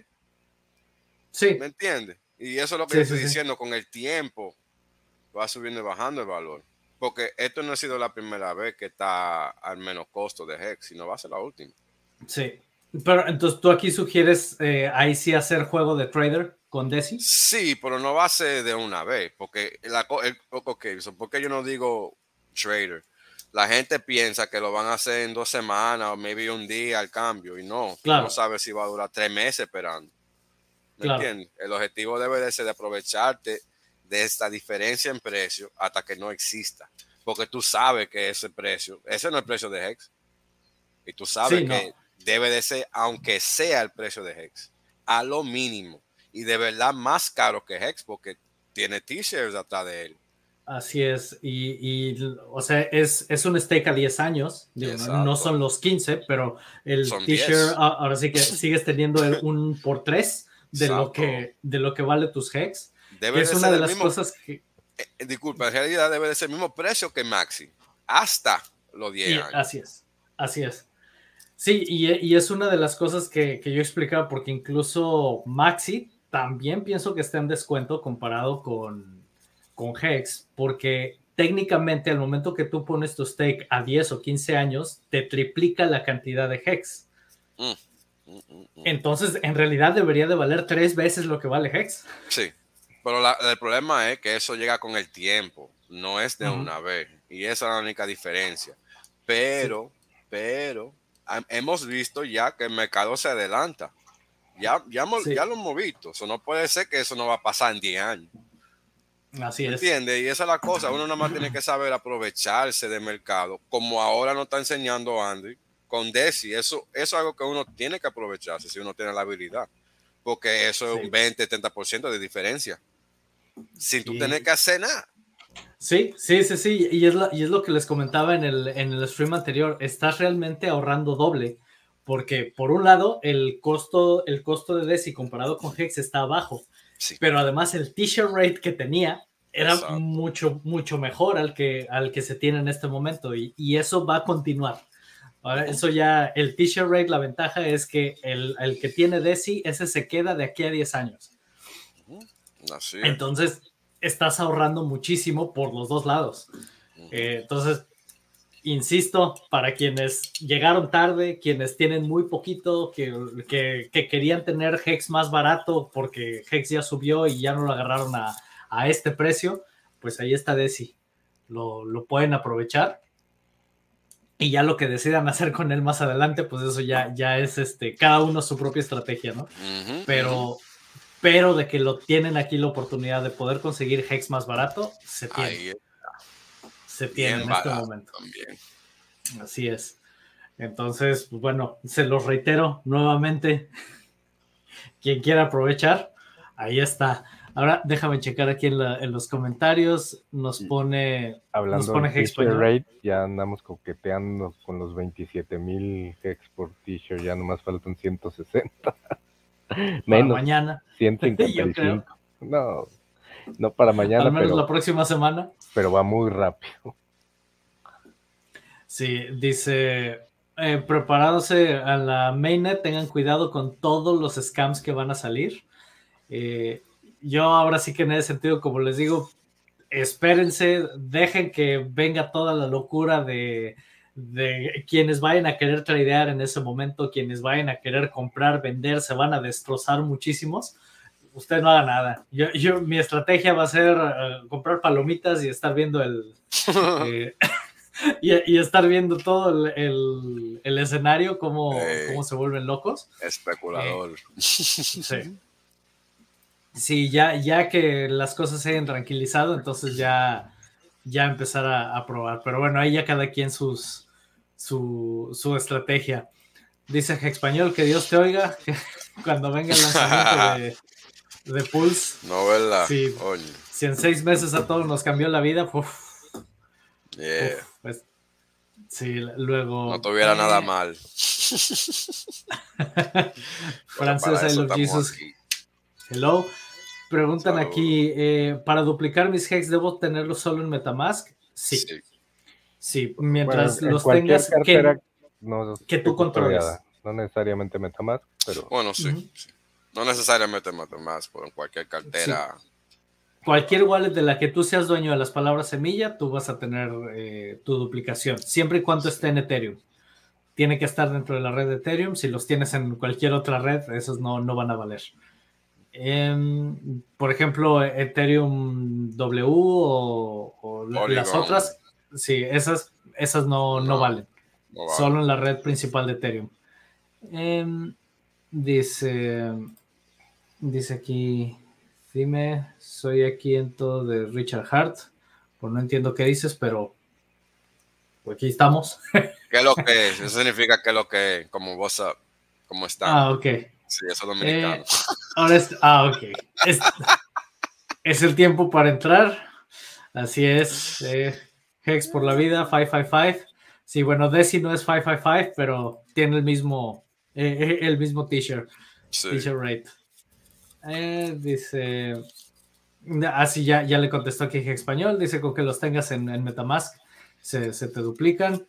Speaker 1: Sí.
Speaker 3: ¿Me entiendes? Y eso es lo que
Speaker 1: sí,
Speaker 3: yo estoy
Speaker 1: sí,
Speaker 3: diciendo,
Speaker 1: sí.
Speaker 3: con el tiempo va subiendo y bajando el valor. Porque esto no ha sido la primera vez que está al menos costo de Hex, sino va a ser la última.
Speaker 1: Sí. Pero entonces tú aquí sugieres eh, ahí sí hacer juego de trader con Desi?
Speaker 3: Sí, pero no va a ser de una vez, porque la, el, okay, so, porque yo no digo trader. La gente piensa que lo van a hacer en dos semanas o maybe un día al cambio, y no, claro. No sabes si va a durar tres meses esperando. ¿Me claro. entiendes? El objetivo debe de ser de aprovecharte de esta diferencia en precio hasta que no exista, porque tú sabes que ese precio, ese no es el precio de Hex, y tú sabes sí, que no. debe de ser, aunque sea el precio de Hex, a lo mínimo, y de verdad más caro que Hex, porque tiene t-shirts atrás de él.
Speaker 1: Así es, y, y o sea, es, es un stake a diez años, digo, no, no son los quince, pero el t-shirt ahora sí que sigues teniendo el un por tres de lo, que, de lo que vale tus Hex, que es una de las
Speaker 3: mismo,
Speaker 1: cosas que...
Speaker 3: Eh, disculpa, en realidad debe de ser el mismo precio que Maxi, hasta los diez
Speaker 1: y,
Speaker 3: años.
Speaker 1: Así es, así es. Sí, y, y es una de las cosas que, que yo explicaba, porque incluso Maxi también pienso que está en descuento comparado con, con Hex, porque técnicamente al momento que tú pones tu stake a diez o quince años, te triplica la cantidad de Hex. Mm. Mm, mm, mm. Entonces, en realidad debería de valer tres veces lo que vale Hex.
Speaker 3: Sí, pero la, el problema es que eso llega con el tiempo, no es de uh-huh. una vez, y esa es la única diferencia. Pero, sí. pero... hemos visto ya que el mercado se adelanta. Ya, ya, sí. ya lo hemos visto. Eso no puede ser que eso no va a pasar en diez años.
Speaker 1: Así es.
Speaker 3: ¿Entiendes? Y esa es la cosa. Uno nada más tiene que saber aprovecharse del mercado, como ahora nos está enseñando Andy con Desi. Eso, eso es algo que uno tiene que aprovecharse si uno tiene la habilidad. Porque eso sí. es un veinte, treinta por ciento de diferencia. Sin tú sí. tener que hacer nada.
Speaker 1: Sí, sí, sí, sí, y es, la, y es lo que les comentaba en el, en el stream anterior, estás realmente ahorrando doble, porque por un lado el costo, el costo de Desi comparado con Hex está abajo, sí. pero además el t-shirt rate que tenía era Exacto. mucho, mucho mejor al que, al que se tiene en este momento, y, y eso va a continuar. Ahora, eso ya, el t-shirt rate, la ventaja es que el, el que tiene Desi, ese se queda de aquí a diez años.
Speaker 3: Así es.
Speaker 1: Entonces, estás ahorrando muchísimo por los dos lados. Eh, entonces, insisto, para quienes llegaron tarde, quienes tienen muy poquito, que, que, que querían tener Hex más barato porque Hex ya subió y ya no lo agarraron a, a este precio, pues ahí está Desi. Lo, lo pueden aprovechar. Y ya lo que decidan hacer con él más adelante, pues eso ya, ya es este, cada uno su propia estrategia, ¿no? Uh-huh, Pero... Uh-huh. Pero de que lo tienen aquí la oportunidad de poder conseguir Hex más barato, se tiene. Ahí está. Se tiene Bien en este momento.
Speaker 3: También.
Speaker 1: Así es. Entonces, bueno, se los reitero nuevamente. Quien quiera aprovechar, ahí está. Ahora déjame checar aquí en, la, en los comentarios. Nos pone.
Speaker 2: Hablando
Speaker 1: nos pone
Speaker 2: de t-shirt rate, ya andamos coqueteando con los veintisiete mil Hex por t-shirt. Ya nomás faltan ciento sesenta. Menos,
Speaker 1: para mañana.
Speaker 2: ciento cincuenta y cinco. No, no para mañana.
Speaker 1: Al menos
Speaker 2: pero,
Speaker 1: la próxima semana.
Speaker 2: Pero va muy rápido.
Speaker 1: Sí, dice, eh, preparándose a la mainnet, tengan cuidado con todos los scams que van a salir. Eh, yo ahora sí que en ese sentido, como les digo, espérense, dejen que venga toda la locura de... de quienes vayan a querer tradear en ese momento, quienes vayan a querer comprar, vender, se van a destrozar muchísimos. Usted no haga nada. Yo, yo, mi estrategia va a ser uh, comprar palomitas y estar viendo el... eh, y, y estar viendo todo el, el, el escenario, cómo, hey, cómo se vuelven locos.
Speaker 3: Especulador.
Speaker 1: Eh, sí. Sí, ya, ya que las cosas se hayan tranquilizado, entonces ya, ya empezar a, a probar. Pero bueno, ahí ya cada quien sus... Su, su estrategia. Dice Hexpañol, que Dios te oiga cuando venga el lanzamiento de, de Pulse.
Speaker 3: No, ¿verdad?
Speaker 1: Si, si en seis meses a todos nos cambió la vida, uf,
Speaker 3: yeah.
Speaker 1: uf, pues, sí, luego...
Speaker 3: No tuviera eh, nada mal.
Speaker 1: Frances, I love Jesus. Aquí. Hello. Preguntan Salud. aquí, eh, ¿para duplicar mis Hex debo tenerlos solo en MetaMask? Sí. sí. Sí, mientras bueno, los tengas
Speaker 2: cartera,
Speaker 1: que,
Speaker 2: no,
Speaker 1: que tú controles.
Speaker 2: No necesariamente MetaMask, pero...
Speaker 3: Bueno, sí. Uh-huh. sí. No necesariamente MetaMask, pero en cualquier cartera... Sí.
Speaker 1: Cualquier wallet de la que tú seas dueño de las palabras semilla, tú vas a tener eh, tu duplicación, siempre y cuando esté en Ethereum. Tiene que estar dentro de la red de Ethereum. Si los tienes en cualquier otra red, esos no, no van a valer. Um, por ejemplo, Ethereum W o, o las otras, sí, esas, esas no, no, no valen. No vale. Solo en la red principal de Ethereum. Um, dice, dice aquí, dime, soy aquí en todo de Richard Hart. Pues no entiendo qué dices, pero pues aquí estamos.
Speaker 3: ¿Qué es lo que es? Eso significa que es lo que es, como what's up, como están.
Speaker 1: Ah, ok.
Speaker 3: Sí, eso es dominicano.
Speaker 1: Eh, ahora es, ah, ok. Es, es el tiempo para entrar. Así es. Eh, Hex por la vida, cinco cinco cinco. Sí, bueno, Desi no es cinco cinco cinco, pero tiene el mismo, eh, el mismo t-shirt. Sí. T-shirt rate. Eh, dice. Así ya, ya le contestó aquí en español. Dice con que los tengas en, en MetaMask se, se te duplican.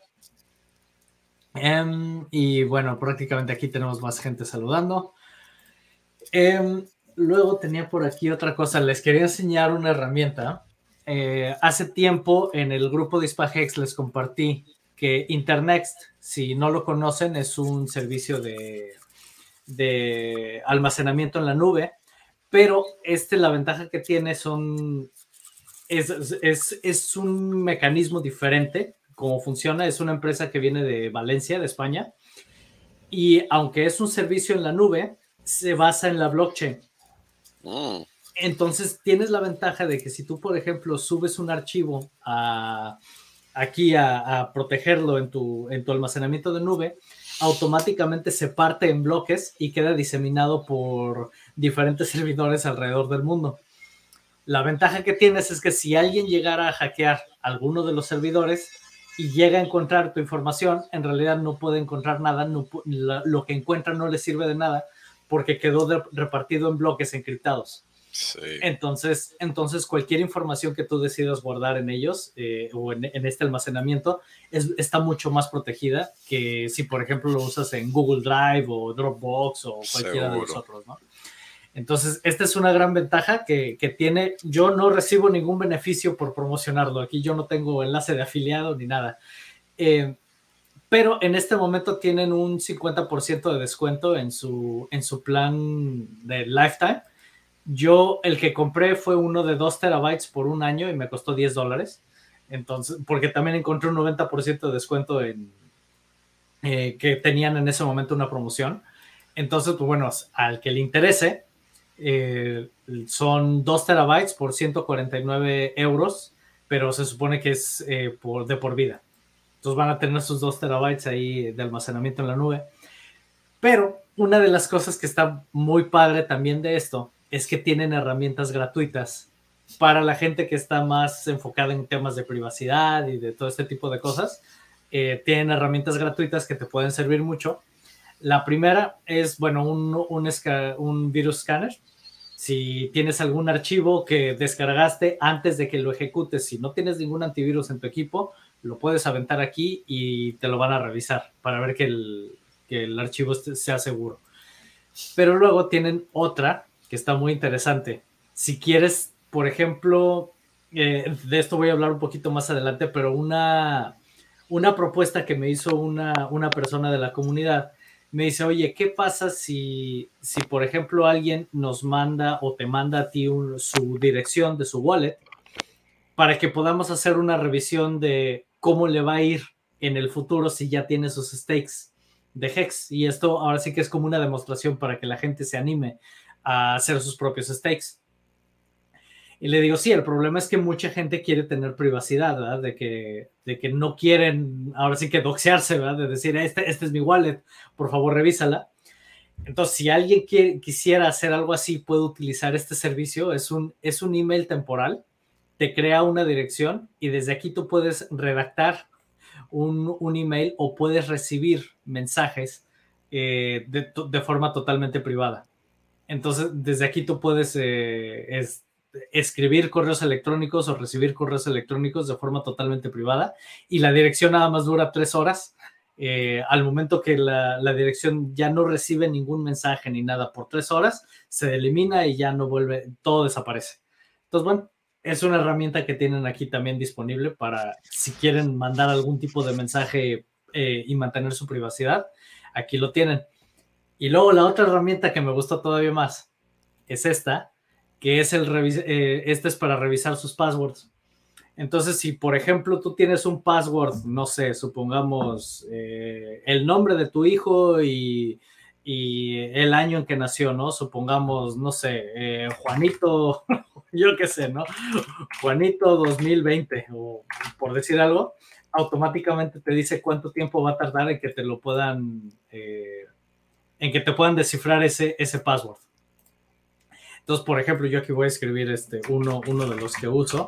Speaker 1: Um, y bueno, prácticamente aquí tenemos más gente saludando. Um, luego tenía por aquí otra cosa. Les quería enseñar una herramienta. Eh, hace tiempo en el grupo de Hispahex les compartí que Internext, si no lo conocen, es un servicio de, de almacenamiento en la nube, pero este, la ventaja que tiene son, es, es, es un mecanismo diferente. Cómo funciona, es una empresa que viene de Valencia, de España, y aunque es un servicio en la nube, se basa en la blockchain. Mm. Entonces tienes la ventaja de que si tú, por ejemplo, subes un archivo a, aquí a, a protegerlo en tu, en tu almacenamiento de nube, automáticamente se parte en bloques y queda diseminado por diferentes servidores alrededor del mundo. La ventaja que tienes es que si alguien llegara a hackear alguno de los servidores y llega a encontrar tu información, en realidad no puede encontrar nada, no, la, lo que encuentra no le sirve de nada porque quedó de, repartido en bloques encriptados. Sí. Entonces, entonces, cualquier información que tú decidas guardar en ellos eh, o en, en este almacenamiento es, está mucho más protegida que si, por ejemplo, lo usas en Google Drive o Dropbox o cualquiera Seguro. de los otros, ¿no? Entonces, esta es una gran ventaja que, que tiene. Yo no recibo ningún beneficio por promocionarlo. Aquí yo no tengo enlace de afiliado ni nada. Eh, pero en este momento tienen un cincuenta por ciento de descuento en su, en su plan de Lifetime. Yo, el que compré fue uno de dos terabytes por un año y me costó diez dólares. Entonces, porque también encontré un noventa por ciento de descuento en, eh, que tenían en ese momento una promoción. Entonces, pues bueno, al que le interese, eh, son dos terabytes por ciento cuarenta y nueve euros, pero se supone que es eh, por, de por vida. Entonces van a tener sus dos terabytes ahí de almacenamiento en la nube. Pero una de las cosas que está muy padre también de esto es que tienen herramientas gratuitas para la gente que está más enfocada en temas de privacidad y de todo este tipo de cosas. Eh, tienen herramientas gratuitas que te pueden servir mucho. La primera es, bueno, un, un, un virus scanner. Si tienes algún archivo que descargaste antes de que lo ejecutes, si no tienes ningún antivirus en tu equipo, lo puedes aventar aquí y te lo van a revisar para ver que el, que el archivo sea seguro. Pero luego tienen otra que está muy interesante. Si quieres, por ejemplo, eh, de esto voy a hablar un poquito más adelante, pero una, una propuesta que me hizo una, una persona de la comunidad, me dice, oye, ¿qué pasa si, si por ejemplo, alguien nos manda o te manda a ti un, su dirección de su wallet para que podamos hacer una revisión de cómo le va a ir en el futuro si ya tiene sus stakes de Hex? Y esto ahora sí que es como una demostración para que la gente se anime a hacer sus propios stakes. Y le digo, sí, el problema es que mucha gente quiere tener privacidad, ¿verdad? De que, de que no quieren, ahora sí que doxearse, ¿verdad? De decir, este, este es mi wallet, por favor revísala. Entonces, si alguien quiere, quisiera hacer algo así, puede utilizar este servicio. Es un, es un email temporal, te crea una dirección y desde aquí tú puedes redactar un, un email o puedes recibir mensajes eh, de, de forma totalmente privada. Entonces, desde aquí tú puedes eh, es, escribir correos electrónicos o recibir correos electrónicos de forma totalmente privada y la dirección nada más dura tres horas. Eh, al momento que la, la dirección ya no recibe ningún mensaje ni nada por tres horas, se elimina y ya no vuelve, todo desaparece. Entonces, bueno, es una herramienta que tienen aquí también disponible para si quieren mandar algún tipo de mensaje eh, y mantener su privacidad, aquí lo tienen. Y luego la otra herramienta que me gustó todavía más es esta, que es el revis- eh, este es para revisar sus passwords. Entonces, si por ejemplo tú tienes un password, no sé, supongamos eh, el nombre de tu hijo y, y el año en que nació, ¿no? Supongamos, no sé, eh, Juanito, yo qué sé, ¿no? Juanito dos mil veinte, o por decir algo, automáticamente te dice cuánto tiempo va a tardar en que te lo puedan, eh, en que te puedan descifrar ese, ese password. Entonces, por ejemplo, yo aquí voy a escribir este, uno, uno de los que uso.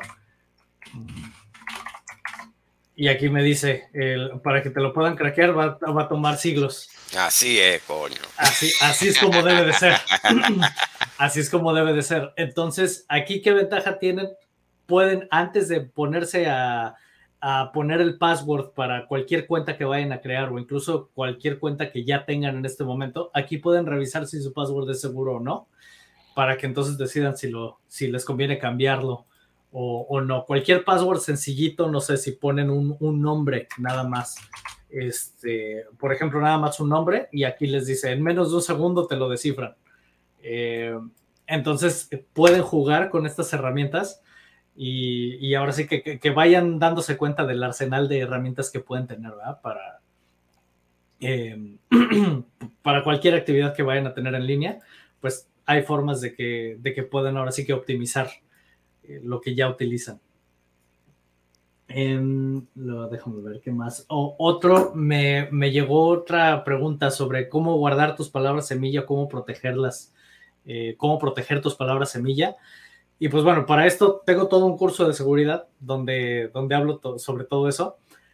Speaker 1: Y aquí me dice, el, para que te lo puedan craquear va, va a tomar siglos.
Speaker 3: Así es, coño.
Speaker 1: Así, así es como debe de ser. Así es como debe de ser. Entonces, aquí, ¿qué ventaja tienen? Pueden, antes de ponerse a, a poner el password para cualquier cuenta que vayan a crear o incluso cualquier cuenta que ya tengan en este momento, aquí pueden revisar si su password es seguro o no, para que entonces decidan si, lo, si les conviene cambiarlo o, o no. Cualquier password sencillito, no sé si ponen un, un nombre nada más. Este, por ejemplo, nada más un nombre y aquí les dice en menos de un segundo te lo descifran. Eh, entonces pueden jugar con estas herramientas y, y ahora sí que, que, que vayan dándose cuenta del arsenal de herramientas que pueden tener, ¿verdad? Para, eh, para cualquier actividad que vayan a tener en línea, pues hay formas de que, de que puedan ahora sí que optimizar eh, lo que ya utilizan. Eh, lo, déjame ver qué más. O, otro, me, me llegó otra pregunta sobre cómo guardar tus palabras semilla, cómo protegerlas, eh, cómo proteger tus palabras semilla. Y pues bueno, para esto tengo todo un curso de seguridad donde, donde hablo to- sobre todo eso.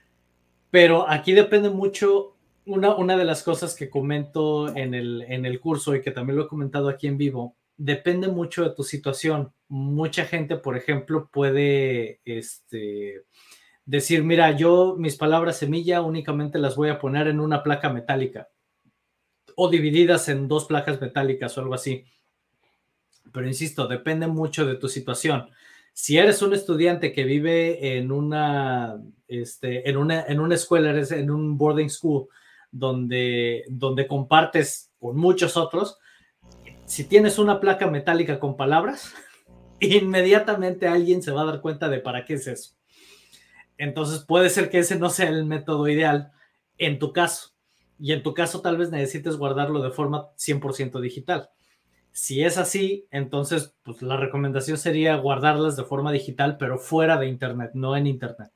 Speaker 1: Pero aquí depende mucho, una, una de las cosas que comento en el, en el curso y que también lo he comentado aquí en vivo, depende mucho de tu situación. Mucha gente, por ejemplo, puede este, decir, mira, yo mis palabras semilla únicamente las voy a poner en una placa metálica o divididas en dos placas metálicas o algo así. Pero insisto, depende mucho de tu situación. Si eres un estudiante que vive en una, este, en una, en una escuela, eres en un boarding school donde, donde compartes con muchos otros, si tienes una placa metálica con palabras, inmediatamente alguien se va a dar cuenta de para qué es eso. Entonces puede ser que ese no sea el método ideal en tu caso. Y en tu caso tal vez necesites guardarlo de forma cien por ciento digital. Si es así, entonces pues, la recomendación sería guardarlas de forma digital, pero fuera de Internet, no en Internet.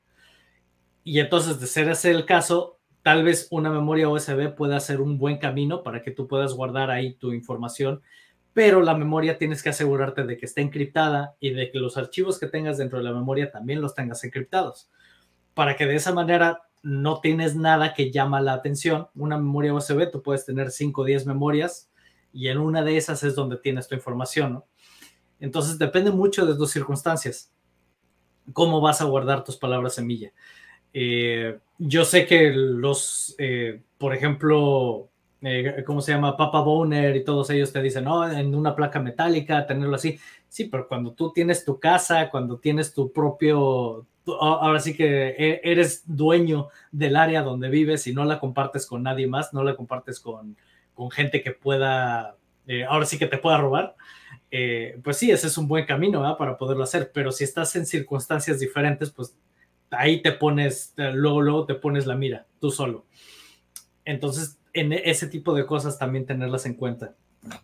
Speaker 1: Y entonces, de ser ese el caso, tal vez una memoria U S B pueda ser un buen camino para que tú puedas guardar ahí tu información, pero la memoria tienes que asegurarte de que esté encriptada y de que los archivos que tengas dentro de la memoria también los tengas encriptados, para que de esa manera no tienes nada que llama la atención. Una memoria U S B, tú puedes tener cinco o diez memorias, y en una de esas es donde tienes tu información, ¿no? Entonces depende mucho de tus circunstancias, cómo vas a guardar tus palabras semilla. Eh, yo sé que los, eh, por ejemplo, eh, ¿cómo se llama? Papa Boner y todos ellos te dicen, no, en una placa metálica, tenerlo así. Sí, pero cuando tú tienes tu casa, cuando tienes tu propio, ahora sí que eres dueño del área donde vives y no la compartes con nadie más, no la compartes con con gente que pueda, eh, ahora sí que te pueda robar, eh, pues sí, ese es un buen camino, ¿verdad? Para poderlo hacer, pero si estás en circunstancias diferentes, pues ahí te pones, luego, luego te pones la mira, tú solo. Entonces, en ese tipo de cosas también tenerlas en cuenta.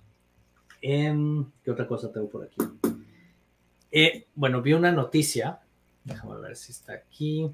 Speaker 1: Eh, ¿Qué otra cosa tengo por aquí? Eh, bueno, vi una noticia, déjame ver si está aquí.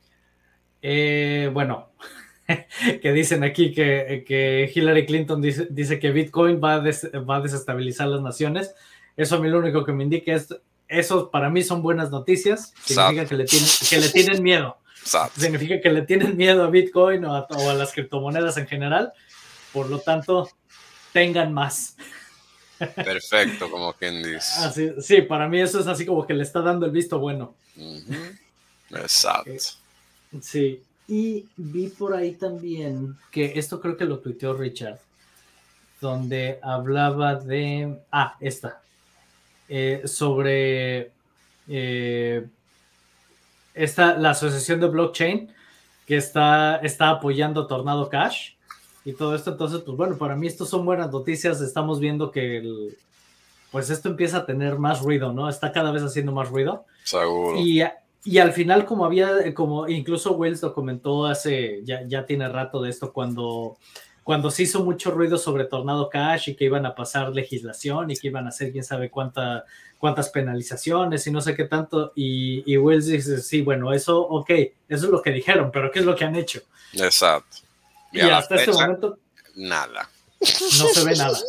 Speaker 1: Eh, bueno, que dicen aquí que, que Hillary Clinton dice, dice que Bitcoin va a, des, va a desestabilizar las naciones. Eso a mí lo único que me indica es, eso para mí son buenas noticias, significa que le, tienen, que le tienen miedo. Exacto. Significa que le tienen miedo a Bitcoin o a, o a las criptomonedas en general, por lo tanto, tengan más.
Speaker 3: Perfecto, como quien dice.
Speaker 1: Así, sí, para mí eso es así como que le está dando el visto bueno.
Speaker 3: Uh-huh. Exacto.
Speaker 1: Eh, sí. Y vi por ahí también que esto creo que lo tuiteó Richard, donde hablaba de, ah, esta, eh, sobre eh, esta, la asociación de blockchain que está, está apoyando Tornado Cash y todo esto. Entonces, pues bueno, para mí esto son buenas noticias. Estamos viendo que el, pues esto empieza a tener más ruido, ¿no? Está cada vez haciendo más ruido.
Speaker 3: Seguro.
Speaker 1: Y, y al final, como había, como incluso Wells lo comentó hace, ya, ya tiene rato de esto, cuando, cuando se hizo mucho ruido sobre Tornado Cash y que iban a pasar legislación y que iban a hacer quién sabe cuánta, cuántas penalizaciones y no sé qué tanto. Y, y Wells dice, sí, bueno, eso, ok, eso es lo que dijeron, pero ¿qué es lo que han hecho?
Speaker 3: Exacto.
Speaker 1: Y, y hasta fecha, este momento...
Speaker 3: Nada.
Speaker 1: No se ve nada.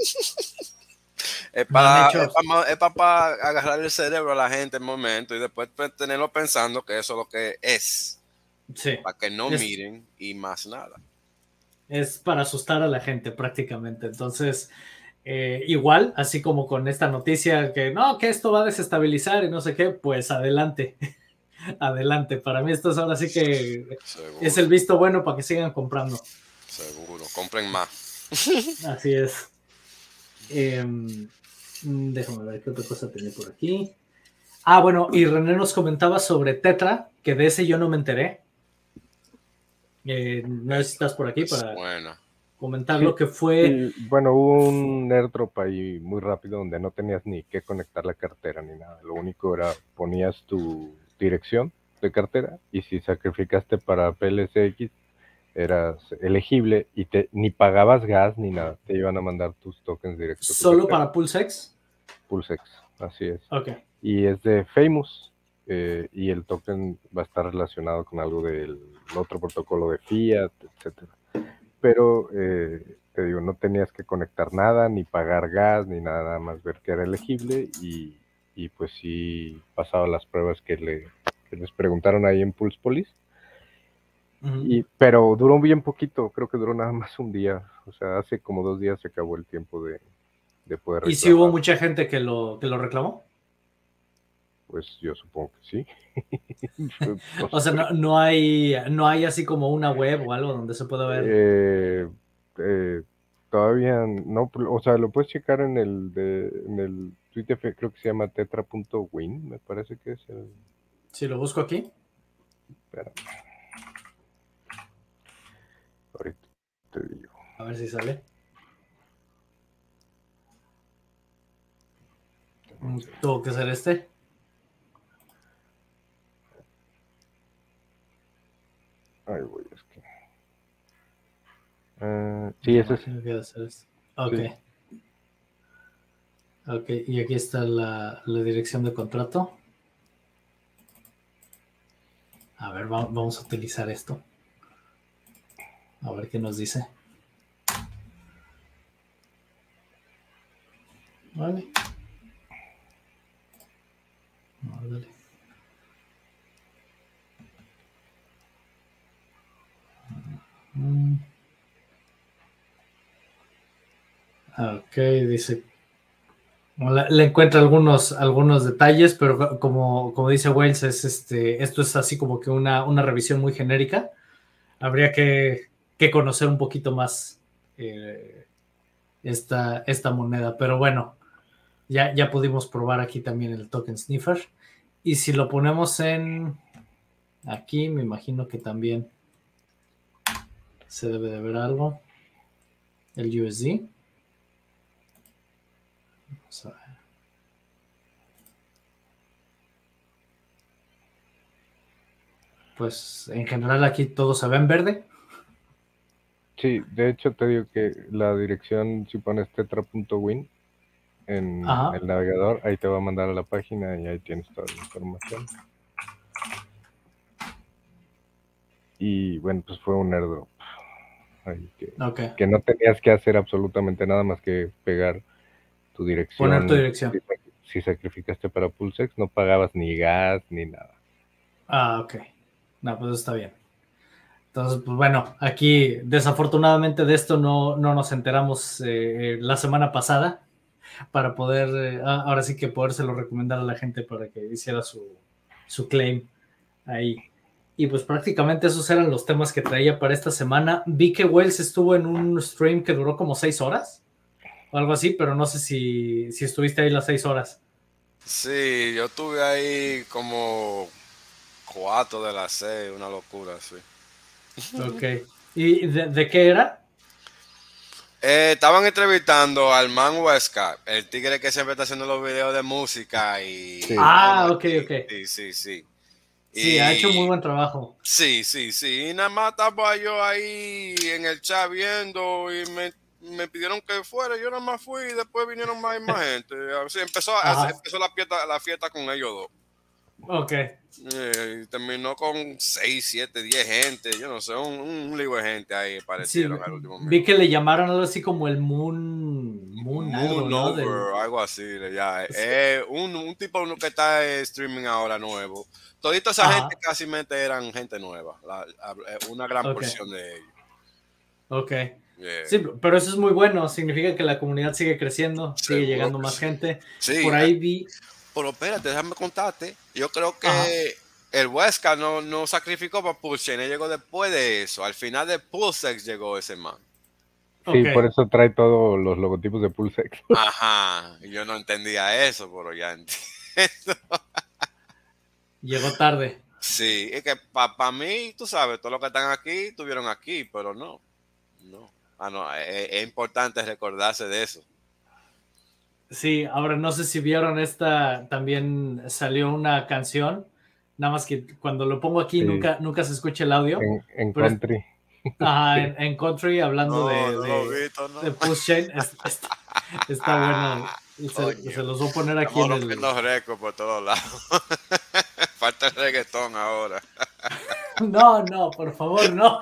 Speaker 3: Es para, es, para, es para agarrar el cerebro a la gente en el momento y después tenerlo pensando que eso es lo que es.
Speaker 1: Sí.
Speaker 3: Para que no
Speaker 1: es,
Speaker 3: miren y más nada.
Speaker 1: Es para asustar a la gente prácticamente. Entonces, eh, igual, así como con esta noticia que no, que esto va a desestabilizar y no sé qué, pues adelante. Adelante. Para mí esto es ahora sí que Seguro. Es el visto bueno para que sigan comprando.
Speaker 3: Seguro. Compren más.
Speaker 1: Así es. Eh, déjame ver qué otra cosa tenía por aquí. Ah, bueno, y René nos comentaba sobre Tetra, que de ese yo no me enteré. Eh, no sé si estás por aquí para
Speaker 3: bueno.
Speaker 1: comentar
Speaker 2: sí,
Speaker 1: lo que fue.
Speaker 2: Sí. Bueno, hubo un airdrop ahí muy rápido donde no tenías ni que conectar la cartera ni nada. Lo único era ponías tu dirección de cartera y si sacrificaste para P L C X eras elegible y te, ni pagabas gas ni nada, te iban a mandar tus tokens directos.
Speaker 1: ¿Solo para PulseX?
Speaker 2: PulseX, así es.
Speaker 1: Ok.
Speaker 2: Y es de Famous eh, y el token va a estar relacionado con algo del otro protocolo de Fiat, etcétera. Pero, eh, te digo, no tenías que conectar nada, ni pagar gas, ni nada, nada más ver que era elegible y, y pues sí pasaba las pruebas que, le, que les preguntaron ahí en Pulse Police. Y, pero duró bien poquito, creo que duró nada más un día, o sea, hace como dos días se acabó el tiempo de, de poder reclamar.
Speaker 1: ¿Y si hubo mucha gente que lo, que lo reclamó?
Speaker 2: Pues yo supongo que sí.
Speaker 1: O sea, no, no, hay, no hay así como una web o algo donde se pueda ver.
Speaker 2: Eh, eh, todavía no, o sea, lo puedes checar en el, de, en el Twitter, creo que se llama tetra punto win, me parece que es el...
Speaker 1: Si lo busco aquí.
Speaker 2: Espera. Ahorita te digo.
Speaker 1: A ver si sale. Tuvo que ser este.
Speaker 2: Ay, voy, es que... Uh, sí, ese
Speaker 1: es. Ok. Sí. Ok, y aquí está la, la dirección de contrato. A ver, va, vamos a utilizar esto. A ver qué nos dice. Vale. Vale. Mm. Ok, dice. Le, le encuentra algunos, algunos detalles, pero como, como dice Wells, es este, esto es así como que una, una revisión muy genérica. Habría que, que conocer un poquito más eh, esta, esta moneda, pero bueno, ya, ya pudimos probar aquí también el token sniffer. Y si lo ponemos en aquí, me imagino que también se debe de ver algo. El U S D. Vamos a ver. Pues en general aquí todo se ve en verde.
Speaker 2: Sí, de hecho te digo que la dirección, si pones tetra punto win en Ajá. el navegador, ahí te va a mandar a la página y ahí tienes toda la información. Y bueno, pues fue un airdrop. Ahí que,
Speaker 1: okay.
Speaker 2: que no tenías que hacer absolutamente nada más que pegar tu dirección.
Speaker 1: Poner tu dirección.
Speaker 2: Si, si sacrificaste para PulseX, no pagabas ni gas ni nada.
Speaker 1: Ah, ok. No, pues está bien. Entonces, pues bueno, aquí desafortunadamente de esto no, no nos enteramos eh, la semana pasada para poder, eh, ahora sí que podérselo recomendar a la gente para que hiciera su, su claim ahí. Y pues prácticamente esos eran los temas que traía para esta semana. Vi que Wells estuvo en un stream que duró como seis horas o algo así, pero no sé si, si estuviste ahí las seis horas.
Speaker 3: Sí, yo estuve ahí como cuatro de las seis, una locura, sí.
Speaker 1: Ok. ¿Y de, de qué era?
Speaker 3: Eh, estaban entrevistando al man Huesca, el tigre que siempre está haciendo los videos de música y...
Speaker 1: Sí. Ah, ok, ok.
Speaker 3: Sí, sí, sí.
Speaker 1: Sí, y, ha hecho muy buen trabajo.
Speaker 3: Sí, sí, sí. Y nada más estaba yo ahí en el chat viendo y me, me pidieron que fuera. Yo nada más fui y después vinieron más y más gente. Así empezó, así empezó la fiesta, la fiesta con ellos dos.
Speaker 1: Ok.
Speaker 3: Eh, y terminó con seis, siete, diez gente, yo no sé, un, un lío de gente ahí parecieron
Speaker 1: sí,
Speaker 3: al último
Speaker 1: vi minuto. Que le llamaron algo así como el Moon... Moon,
Speaker 3: moon
Speaker 1: algo, ¿no?
Speaker 3: Over, Del... algo así. Ya. Sí. Eh, un, un tipo que está streaming ahora nuevo. Todita esa Ajá. gente casi eran gente nueva, la, la, una gran okay. porción de ellos.
Speaker 1: Ok. Yeah. Sí, pero eso es muy bueno, significa que la comunidad sigue creciendo, Seguro sigue llegando más sí. gente. Sí, Por ahí vi...
Speaker 3: Pero espérate, déjame contarte. Yo creo que Ajá. el Huesca no, no sacrificó para Pulsex, él llegó después de eso. Al final de Pulsex llegó ese man.
Speaker 2: Sí, okay. Por eso trae todos los logotipos de Pulsex.
Speaker 3: Ajá, yo no entendía eso, pero ya entiendo.
Speaker 1: Llegó tarde.
Speaker 3: Sí, es que para pa mí, tú sabes, todos los que están aquí estuvieron aquí, pero no. No, ah, no es, es importante recordarse de eso.
Speaker 1: Sí, ahora no sé si vieron esta, también salió una canción, nada más que cuando lo pongo aquí sí. nunca, nunca se escucha el audio.
Speaker 2: En, en country.
Speaker 1: Es, ajá, en, en country, hablando no, de,
Speaker 3: no
Speaker 1: de,
Speaker 3: visto, no.
Speaker 1: de Pulsex, es, está, está bueno. Se, se los voy a poner aquí
Speaker 3: Estamos
Speaker 1: en el...
Speaker 3: los récords por todos lados. Falta el reggaetón ahora.
Speaker 1: No, no, por favor, no.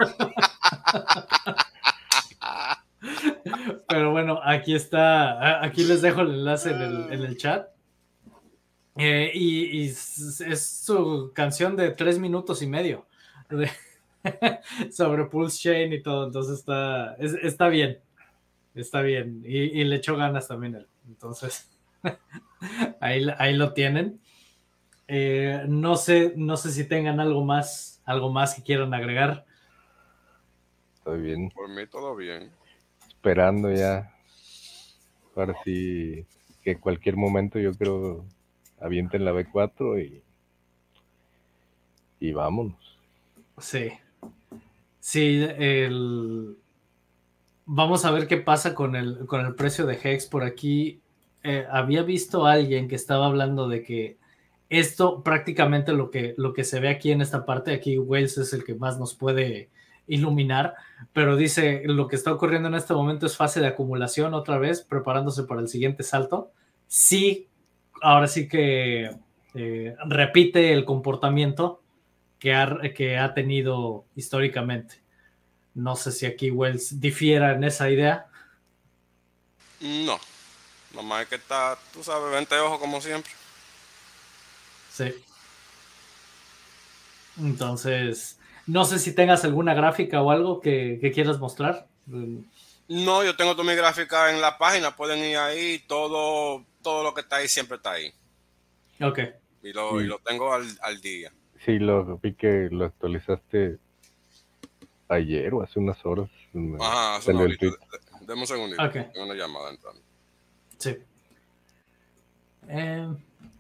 Speaker 1: Pero bueno, aquí está, aquí les dejo el enlace en el, en el chat. Eh, y, y es su canción de tres minutos y medio de, sobre Pulse Chain y todo, entonces está, es, está bien, está bien, y, y le echó ganas también él, entonces ahí, ahí lo tienen. Eh, no sé, no sé si tengan algo más, algo más que quieran agregar.
Speaker 2: Está bien.
Speaker 3: Por mí todo bien.
Speaker 2: Esperando ya. Ahora sí, que en cualquier momento yo creo avienten la B cuatro y, y vámonos.
Speaker 1: Sí. Sí, el... vamos a ver qué pasa con el, con el precio de Hex por aquí. Eh, había visto a alguien que estaba hablando de que esto prácticamente lo que, lo que se ve aquí en esta parte, aquí Wales es el que más nos puede iluminar, pero dice lo que está ocurriendo en este momento es fase de acumulación otra vez, preparándose para el siguiente salto. Sí, ahora sí que eh, repite el comportamiento que ha, que ha tenido históricamente. No sé si aquí Wells difiera en esa idea.
Speaker 3: No, nomás es que está, tú sabes, vente ojo como siempre.
Speaker 1: Sí. Entonces, no sé si tengas alguna gráfica o algo que, que quieras mostrar.
Speaker 3: No, yo tengo toda mi gráfica en la página, pueden ir ahí, todo, todo lo que está ahí siempre está ahí.
Speaker 1: Ok.
Speaker 3: Y lo, sí. y lo tengo al, al día.
Speaker 2: Sí, lo vi que lo actualizaste ayer o hace unas horas.
Speaker 3: Ajá, hace una horita. Deme un segundito.
Speaker 1: Okay.
Speaker 3: Tengo una llamada entrando.
Speaker 1: Sí. Eh,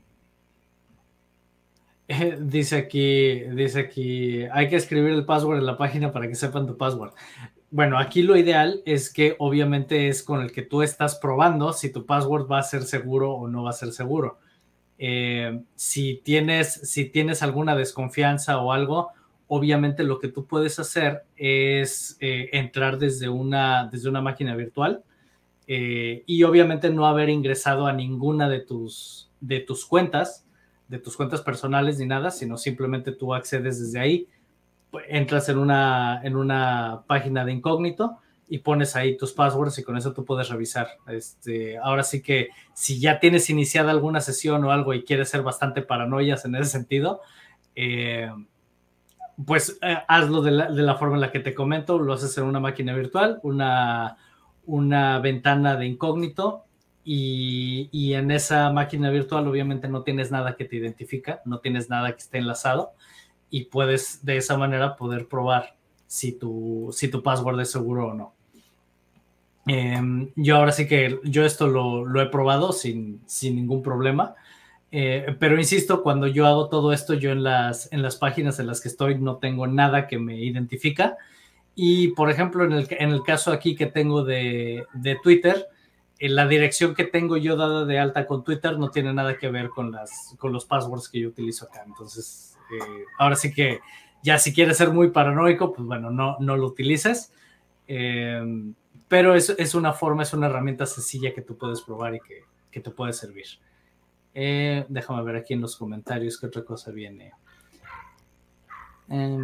Speaker 1: eh, dice aquí, dice aquí, hay que escribir el password en la página para que sepan tu password. Bueno, aquí lo ideal es que obviamente es con el que tú estás probando si tu password va a ser seguro o no va a ser seguro. Eh, si tienes, si tienes alguna desconfianza o algo, obviamente lo que tú puedes hacer es eh, entrar desde una, desde una máquina virtual eh, y obviamente no haber ingresado a ninguna de tus, de tus cuentas, de tus cuentas personales ni nada, sino simplemente tú accedes desde ahí, entras en una, en una página de incógnito y pones ahí tus passwords y con eso tú puedes revisar. Este, ahora sí que si ya tienes iniciada alguna sesión o algo y quieres ser bastante paranoias en ese sentido, eh, pues eh, hazlo de la, de la forma en la que te comento, lo haces en una máquina virtual, una, una ventana de incógnito y, y en esa máquina virtual obviamente no tienes nada que te identifica, no tienes nada que esté enlazado y puedes de esa manera poder probar si tu, si tu password es seguro o no. Eh, yo ahora sí que yo esto lo, lo he probado sin, sin ningún problema. Eh, pero insisto, cuando yo hago todo esto, yo en las, en las páginas en las que estoy no tengo nada que me identifica Y, por ejemplo, en el, en el caso aquí que tengo de, de Twitter, en la dirección que tengo yo dada de alta con Twitter no tiene nada que ver con, las, con los passwords que yo utilizo acá. Entonces, eh, ahora sí que ya si quieres ser muy paranoico, pues bueno, no, no lo utilices. Eh, pero es, es una forma, es una herramienta sencilla que tú puedes probar y que, que te puede servir. Eh, déjame ver aquí en los comentarios qué otra cosa viene. Eh,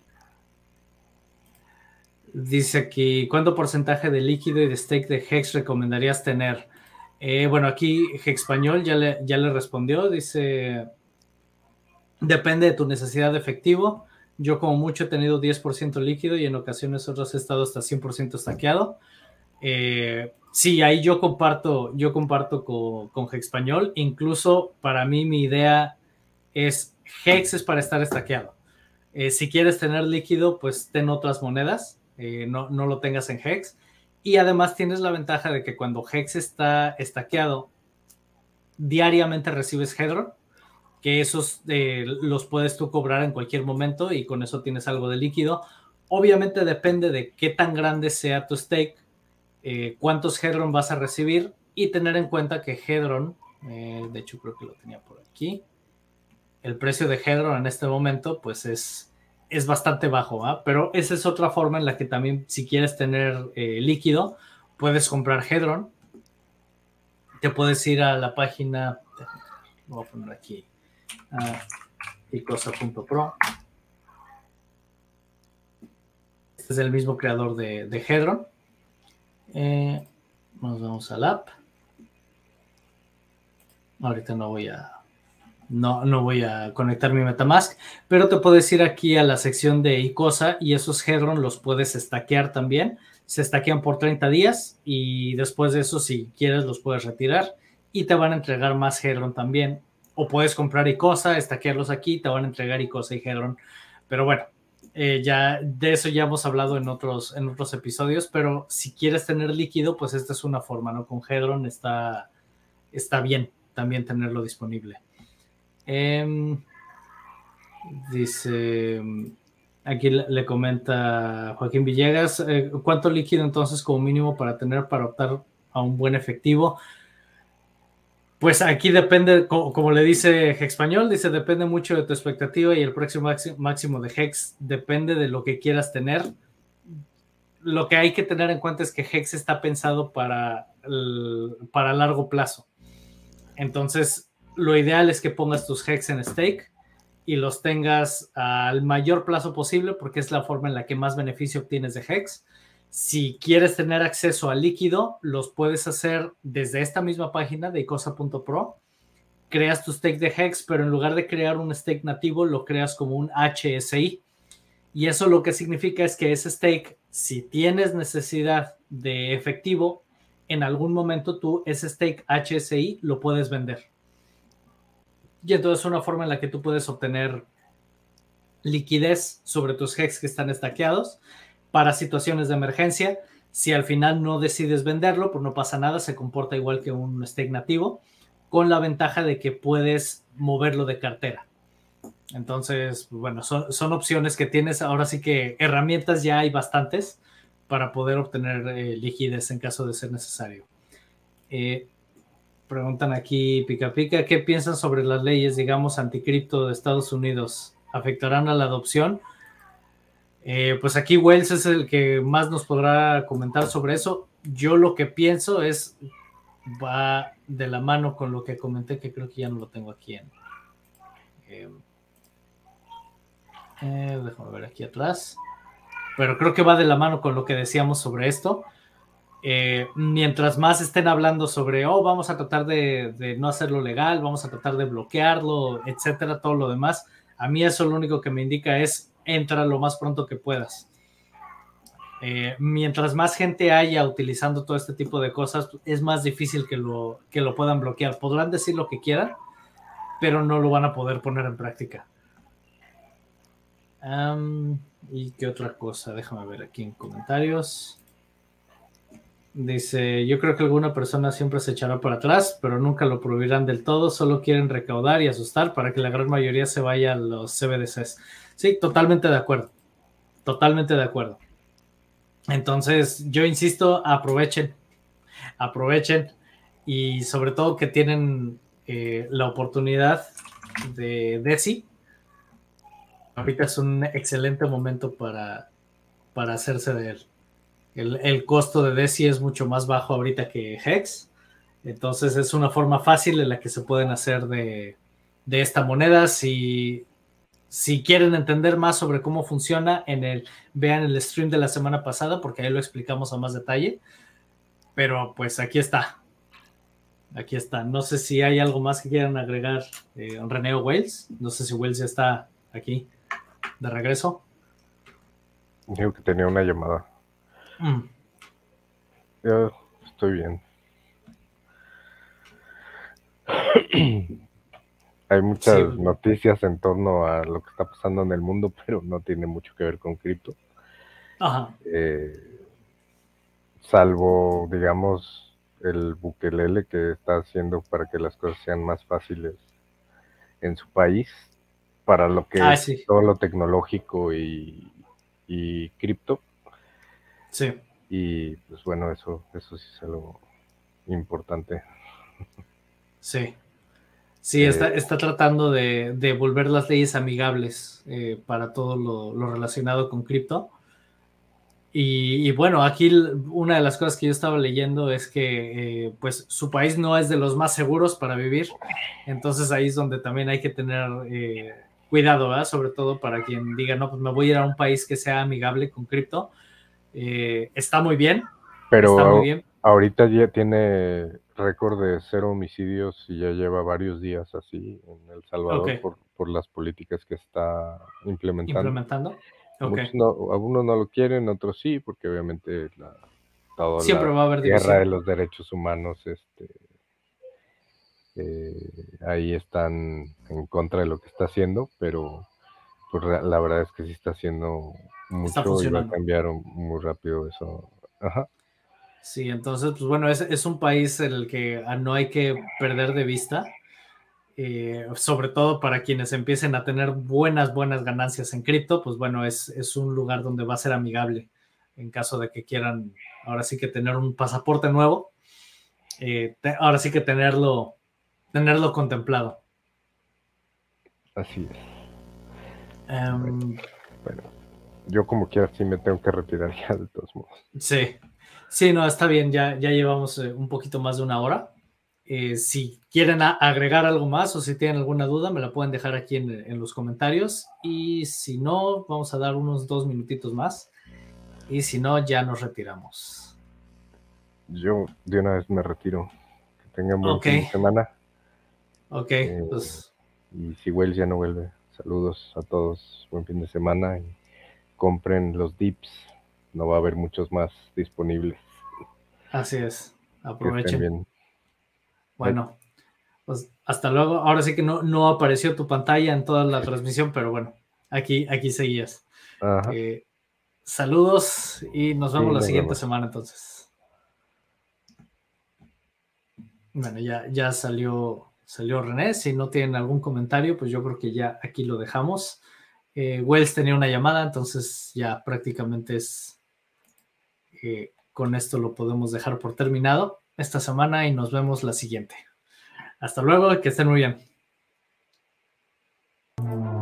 Speaker 1: dice aquí, ¿cuánto porcentaje de líquido y de stake de Hex recomendarías tener? Eh, bueno, aquí Hexpañol ya le, ya le respondió, dice, depende de tu necesidad de efectivo. Yo como mucho he tenido diez por ciento líquido y en ocasiones otros he estado hasta cien por ciento stackeado. Eh, sí, ahí yo comparto, yo comparto con, con Hexpañol. Incluso para mí mi idea es, Hex es para estar stackeado. Eh, si quieres tener líquido, pues ten otras monedas, eh, no, no lo tengas en Hex. Y además tienes la ventaja de que cuando Hex está stackeado, diariamente recibes Hedron, que esos eh, los puedes tú cobrar en cualquier momento y con eso tienes algo de líquido. Obviamente depende de qué tan grande sea tu stake, eh, cuántos Hedron vas a recibir y tener en cuenta que Hedron, eh, de hecho creo que lo tenía por aquí, el precio de Hedron en este momento pues es, es bastante bajo, ¿eh? Pero esa es otra forma en la que también si quieres tener eh, líquido, puedes comprar Hedron. Te puedes ir a la página, voy a poner aquí, uh, icosa punto pro. Este es el mismo creador de, de Hedron. Eh, nos vamos al app. Ahorita no voy a no, no voy a conectar mi MetaMask, pero te puedes ir aquí a la sección de Icosa y esos Hedron los puedes stackear también. Se stackean por treinta días y después de eso, si quieres, los puedes retirar y te van a entregar más Hedron también. O puedes comprar Icosa, stackearlos aquí, te van a entregar Icosa y Hedron. Pero bueno, eh, ya de eso ya hemos hablado en otros, en otros episodios, pero si quieres tener líquido, pues esta es una forma, ¿no? Con Hedron está, está bien también tenerlo disponible. Eh, dice, aquí le, le comenta Joaquín Villegas, eh, ¿cuánto líquido entonces como mínimo para tener para optar a un buen efectivo? Pues aquí depende, como, como le dice Hexpañol, dice depende mucho de tu expectativa y el precio máximo de Hex depende de lo que quieras tener. Lo que hay que tener en cuenta es que Hex está pensado para, el, para largo plazo. Entonces, lo ideal es que pongas tus Hex en stake y los tengas al mayor plazo posible porque es la forma en la que más beneficio obtienes de Hex. Si quieres tener acceso al líquido, los puedes hacer desde esta misma página de icosa punto pro. Creas tu stake de Hex, pero en lugar de crear un stake nativo, lo creas como un H S I. Y eso lo que significa es que ese stake, si tienes necesidad de efectivo, en algún momento tú ese stake H S I lo puedes vender. Y entonces es una forma en la que tú puedes obtener liquidez sobre tus Hex que están stackeados para situaciones de emergencia. Si al final no decides venderlo, pues no pasa nada, se comporta igual que un stake nativo, con la ventaja de que puedes moverlo de cartera. Entonces, bueno, son, son opciones que tienes. Ahora sí que herramientas ya hay bastantes para poder obtener eh, liquidez en caso de ser necesario. Eh, preguntan aquí, pica pica, ¿qué piensan sobre las leyes, digamos, anticripto de Estados Unidos? ¿Afectarán a la adopción? Eh, pues aquí Wells es el que más nos podrá comentar sobre eso. Yo lo que pienso es, va de la mano con lo que comenté, que creo que ya no lo tengo aquí en... Eh, eh, déjame ver aquí atrás. Pero creo que va de la mano con lo que decíamos sobre esto. Eh, mientras más estén hablando sobre, oh, vamos a tratar de, de no hacerlo legal, vamos a tratar de bloquearlo, etcétera, todo lo demás, a mí eso lo único que me indica es entra lo más pronto que puedas. Eh, mientras más gente haya utilizando todo este tipo de cosas, es más difícil que lo, que lo puedan bloquear. Podrán decir lo que quieran, pero no lo van a poder poner en práctica. Um, ¿Y qué otra cosa? Déjame ver aquí en comentarios. Dice, yo creo que alguna persona siempre se echará para atrás, pero nunca lo prohibirán del todo, solo quieren recaudar y asustar para que la gran mayoría se vaya a los C B D Cs. Sí, totalmente de acuerdo. Totalmente de acuerdo. Entonces, yo insisto, aprovechen, aprovechen y sobre todo que tienen eh, la oportunidad de DeSi. Ahorita es un excelente momento para, para hacerse de él. El, el costo de DeSi es mucho más bajo ahorita que Hex, entonces es una forma fácil en la que se pueden hacer de, de esta moneda. Si, si quieren entender más sobre cómo funciona, en el, vean el stream de la semana pasada, porque ahí lo explicamos a más detalle, pero pues aquí está. Aquí está. No sé si hay algo más que quieran agregar, eh, René o Wales. No sé si Wales ya está aquí de regreso.
Speaker 2: Dijo que tenía una llamada.
Speaker 1: Mm.
Speaker 2: Yo estoy bien. Hay muchas sí. noticias en torno a lo que está pasando en el mundo, pero no tiene mucho que ver con cripto.
Speaker 1: Ajá.
Speaker 2: Eh, salvo, digamos, el Bukelele que está haciendo para que las cosas sean más fáciles en su país, para lo que
Speaker 1: ah,
Speaker 2: es
Speaker 1: sí.
Speaker 2: todo lo tecnológico y, y cripto.
Speaker 1: Sí.
Speaker 2: Y pues bueno, eso, eso sí es algo importante.
Speaker 1: Sí. Sí, eh, está, está tratando de, de volver las leyes amigables eh, para todo lo, lo relacionado con cripto. Y, y bueno, aquí una de las cosas que yo estaba leyendo es que eh, pues su país no es de los más seguros para vivir, entonces ahí es donde también hay que tener eh, cuidado, ¿verdad? Sobre todo para quien diga, no, pues me voy a ir a un país que sea amigable con cripto. Eh, está muy bien,
Speaker 2: pero
Speaker 1: está muy bien.
Speaker 2: Ahorita ya tiene récord de cero homicidios y ya lleva varios días así en El Salvador, okay, por, por las políticas que está implementando.
Speaker 1: ¿Implementando? Okay.
Speaker 2: Muchos no, algunos no lo quieren, otros sí, porque obviamente la, toda
Speaker 1: siempre
Speaker 2: la
Speaker 1: va a haber
Speaker 2: guerra
Speaker 1: división
Speaker 2: de los derechos humanos, este, eh, ahí están en contra de lo que está haciendo, pero pues, la verdad es que sí está haciendo mucho y va a cambiar muy rápido eso. Ajá.
Speaker 1: Sí, entonces, pues bueno, es, es un país en el que no hay que perder de vista, eh, sobre todo para quienes empiecen a tener buenas, buenas ganancias en cripto, pues bueno, es, es un lugar donde va a ser amigable en caso de que quieran, ahora sí que tener un pasaporte nuevo, eh, te, ahora sí que tenerlo, tenerlo contemplado.
Speaker 2: Así es.
Speaker 1: Um,
Speaker 2: bueno, yo como quiera sí me tengo que retirar ya de todos modos.
Speaker 1: Sí. Sí, no, está bien, ya, ya llevamos eh, un poquito más de una hora. Eh, si quieren a, agregar algo más o si tienen alguna duda, me la pueden dejar aquí en, en los comentarios. Y si no, vamos a dar unos dos minutitos más. Y si no, ya nos retiramos.
Speaker 2: Yo de una vez me retiro. Que tengan buen
Speaker 1: okay.
Speaker 2: fin de semana.
Speaker 1: Ok,
Speaker 2: eh,
Speaker 1: pues.
Speaker 2: Y si Wells ya no vuelve, saludos a todos, buen fin de semana. Y compren los dips. No va a haber muchos más disponibles.
Speaker 1: Así es, aprovechen.
Speaker 2: Que estén bien.
Speaker 1: Bueno, pues hasta luego. Ahora sí que no, no apareció tu pantalla en toda la transmisión, pero bueno, aquí, aquí seguías. Eh, saludos y nos vemos sí, la siguiente vemos. semana entonces. Bueno, ya, ya salió, salió René. Si no tienen algún comentario, pues yo creo que ya aquí lo dejamos. Eh, Wells tenía una llamada, entonces ya prácticamente es... Eh, con esto lo podemos dejar por terminado esta semana y nos vemos la siguiente. Hasta luego, que estén muy bien.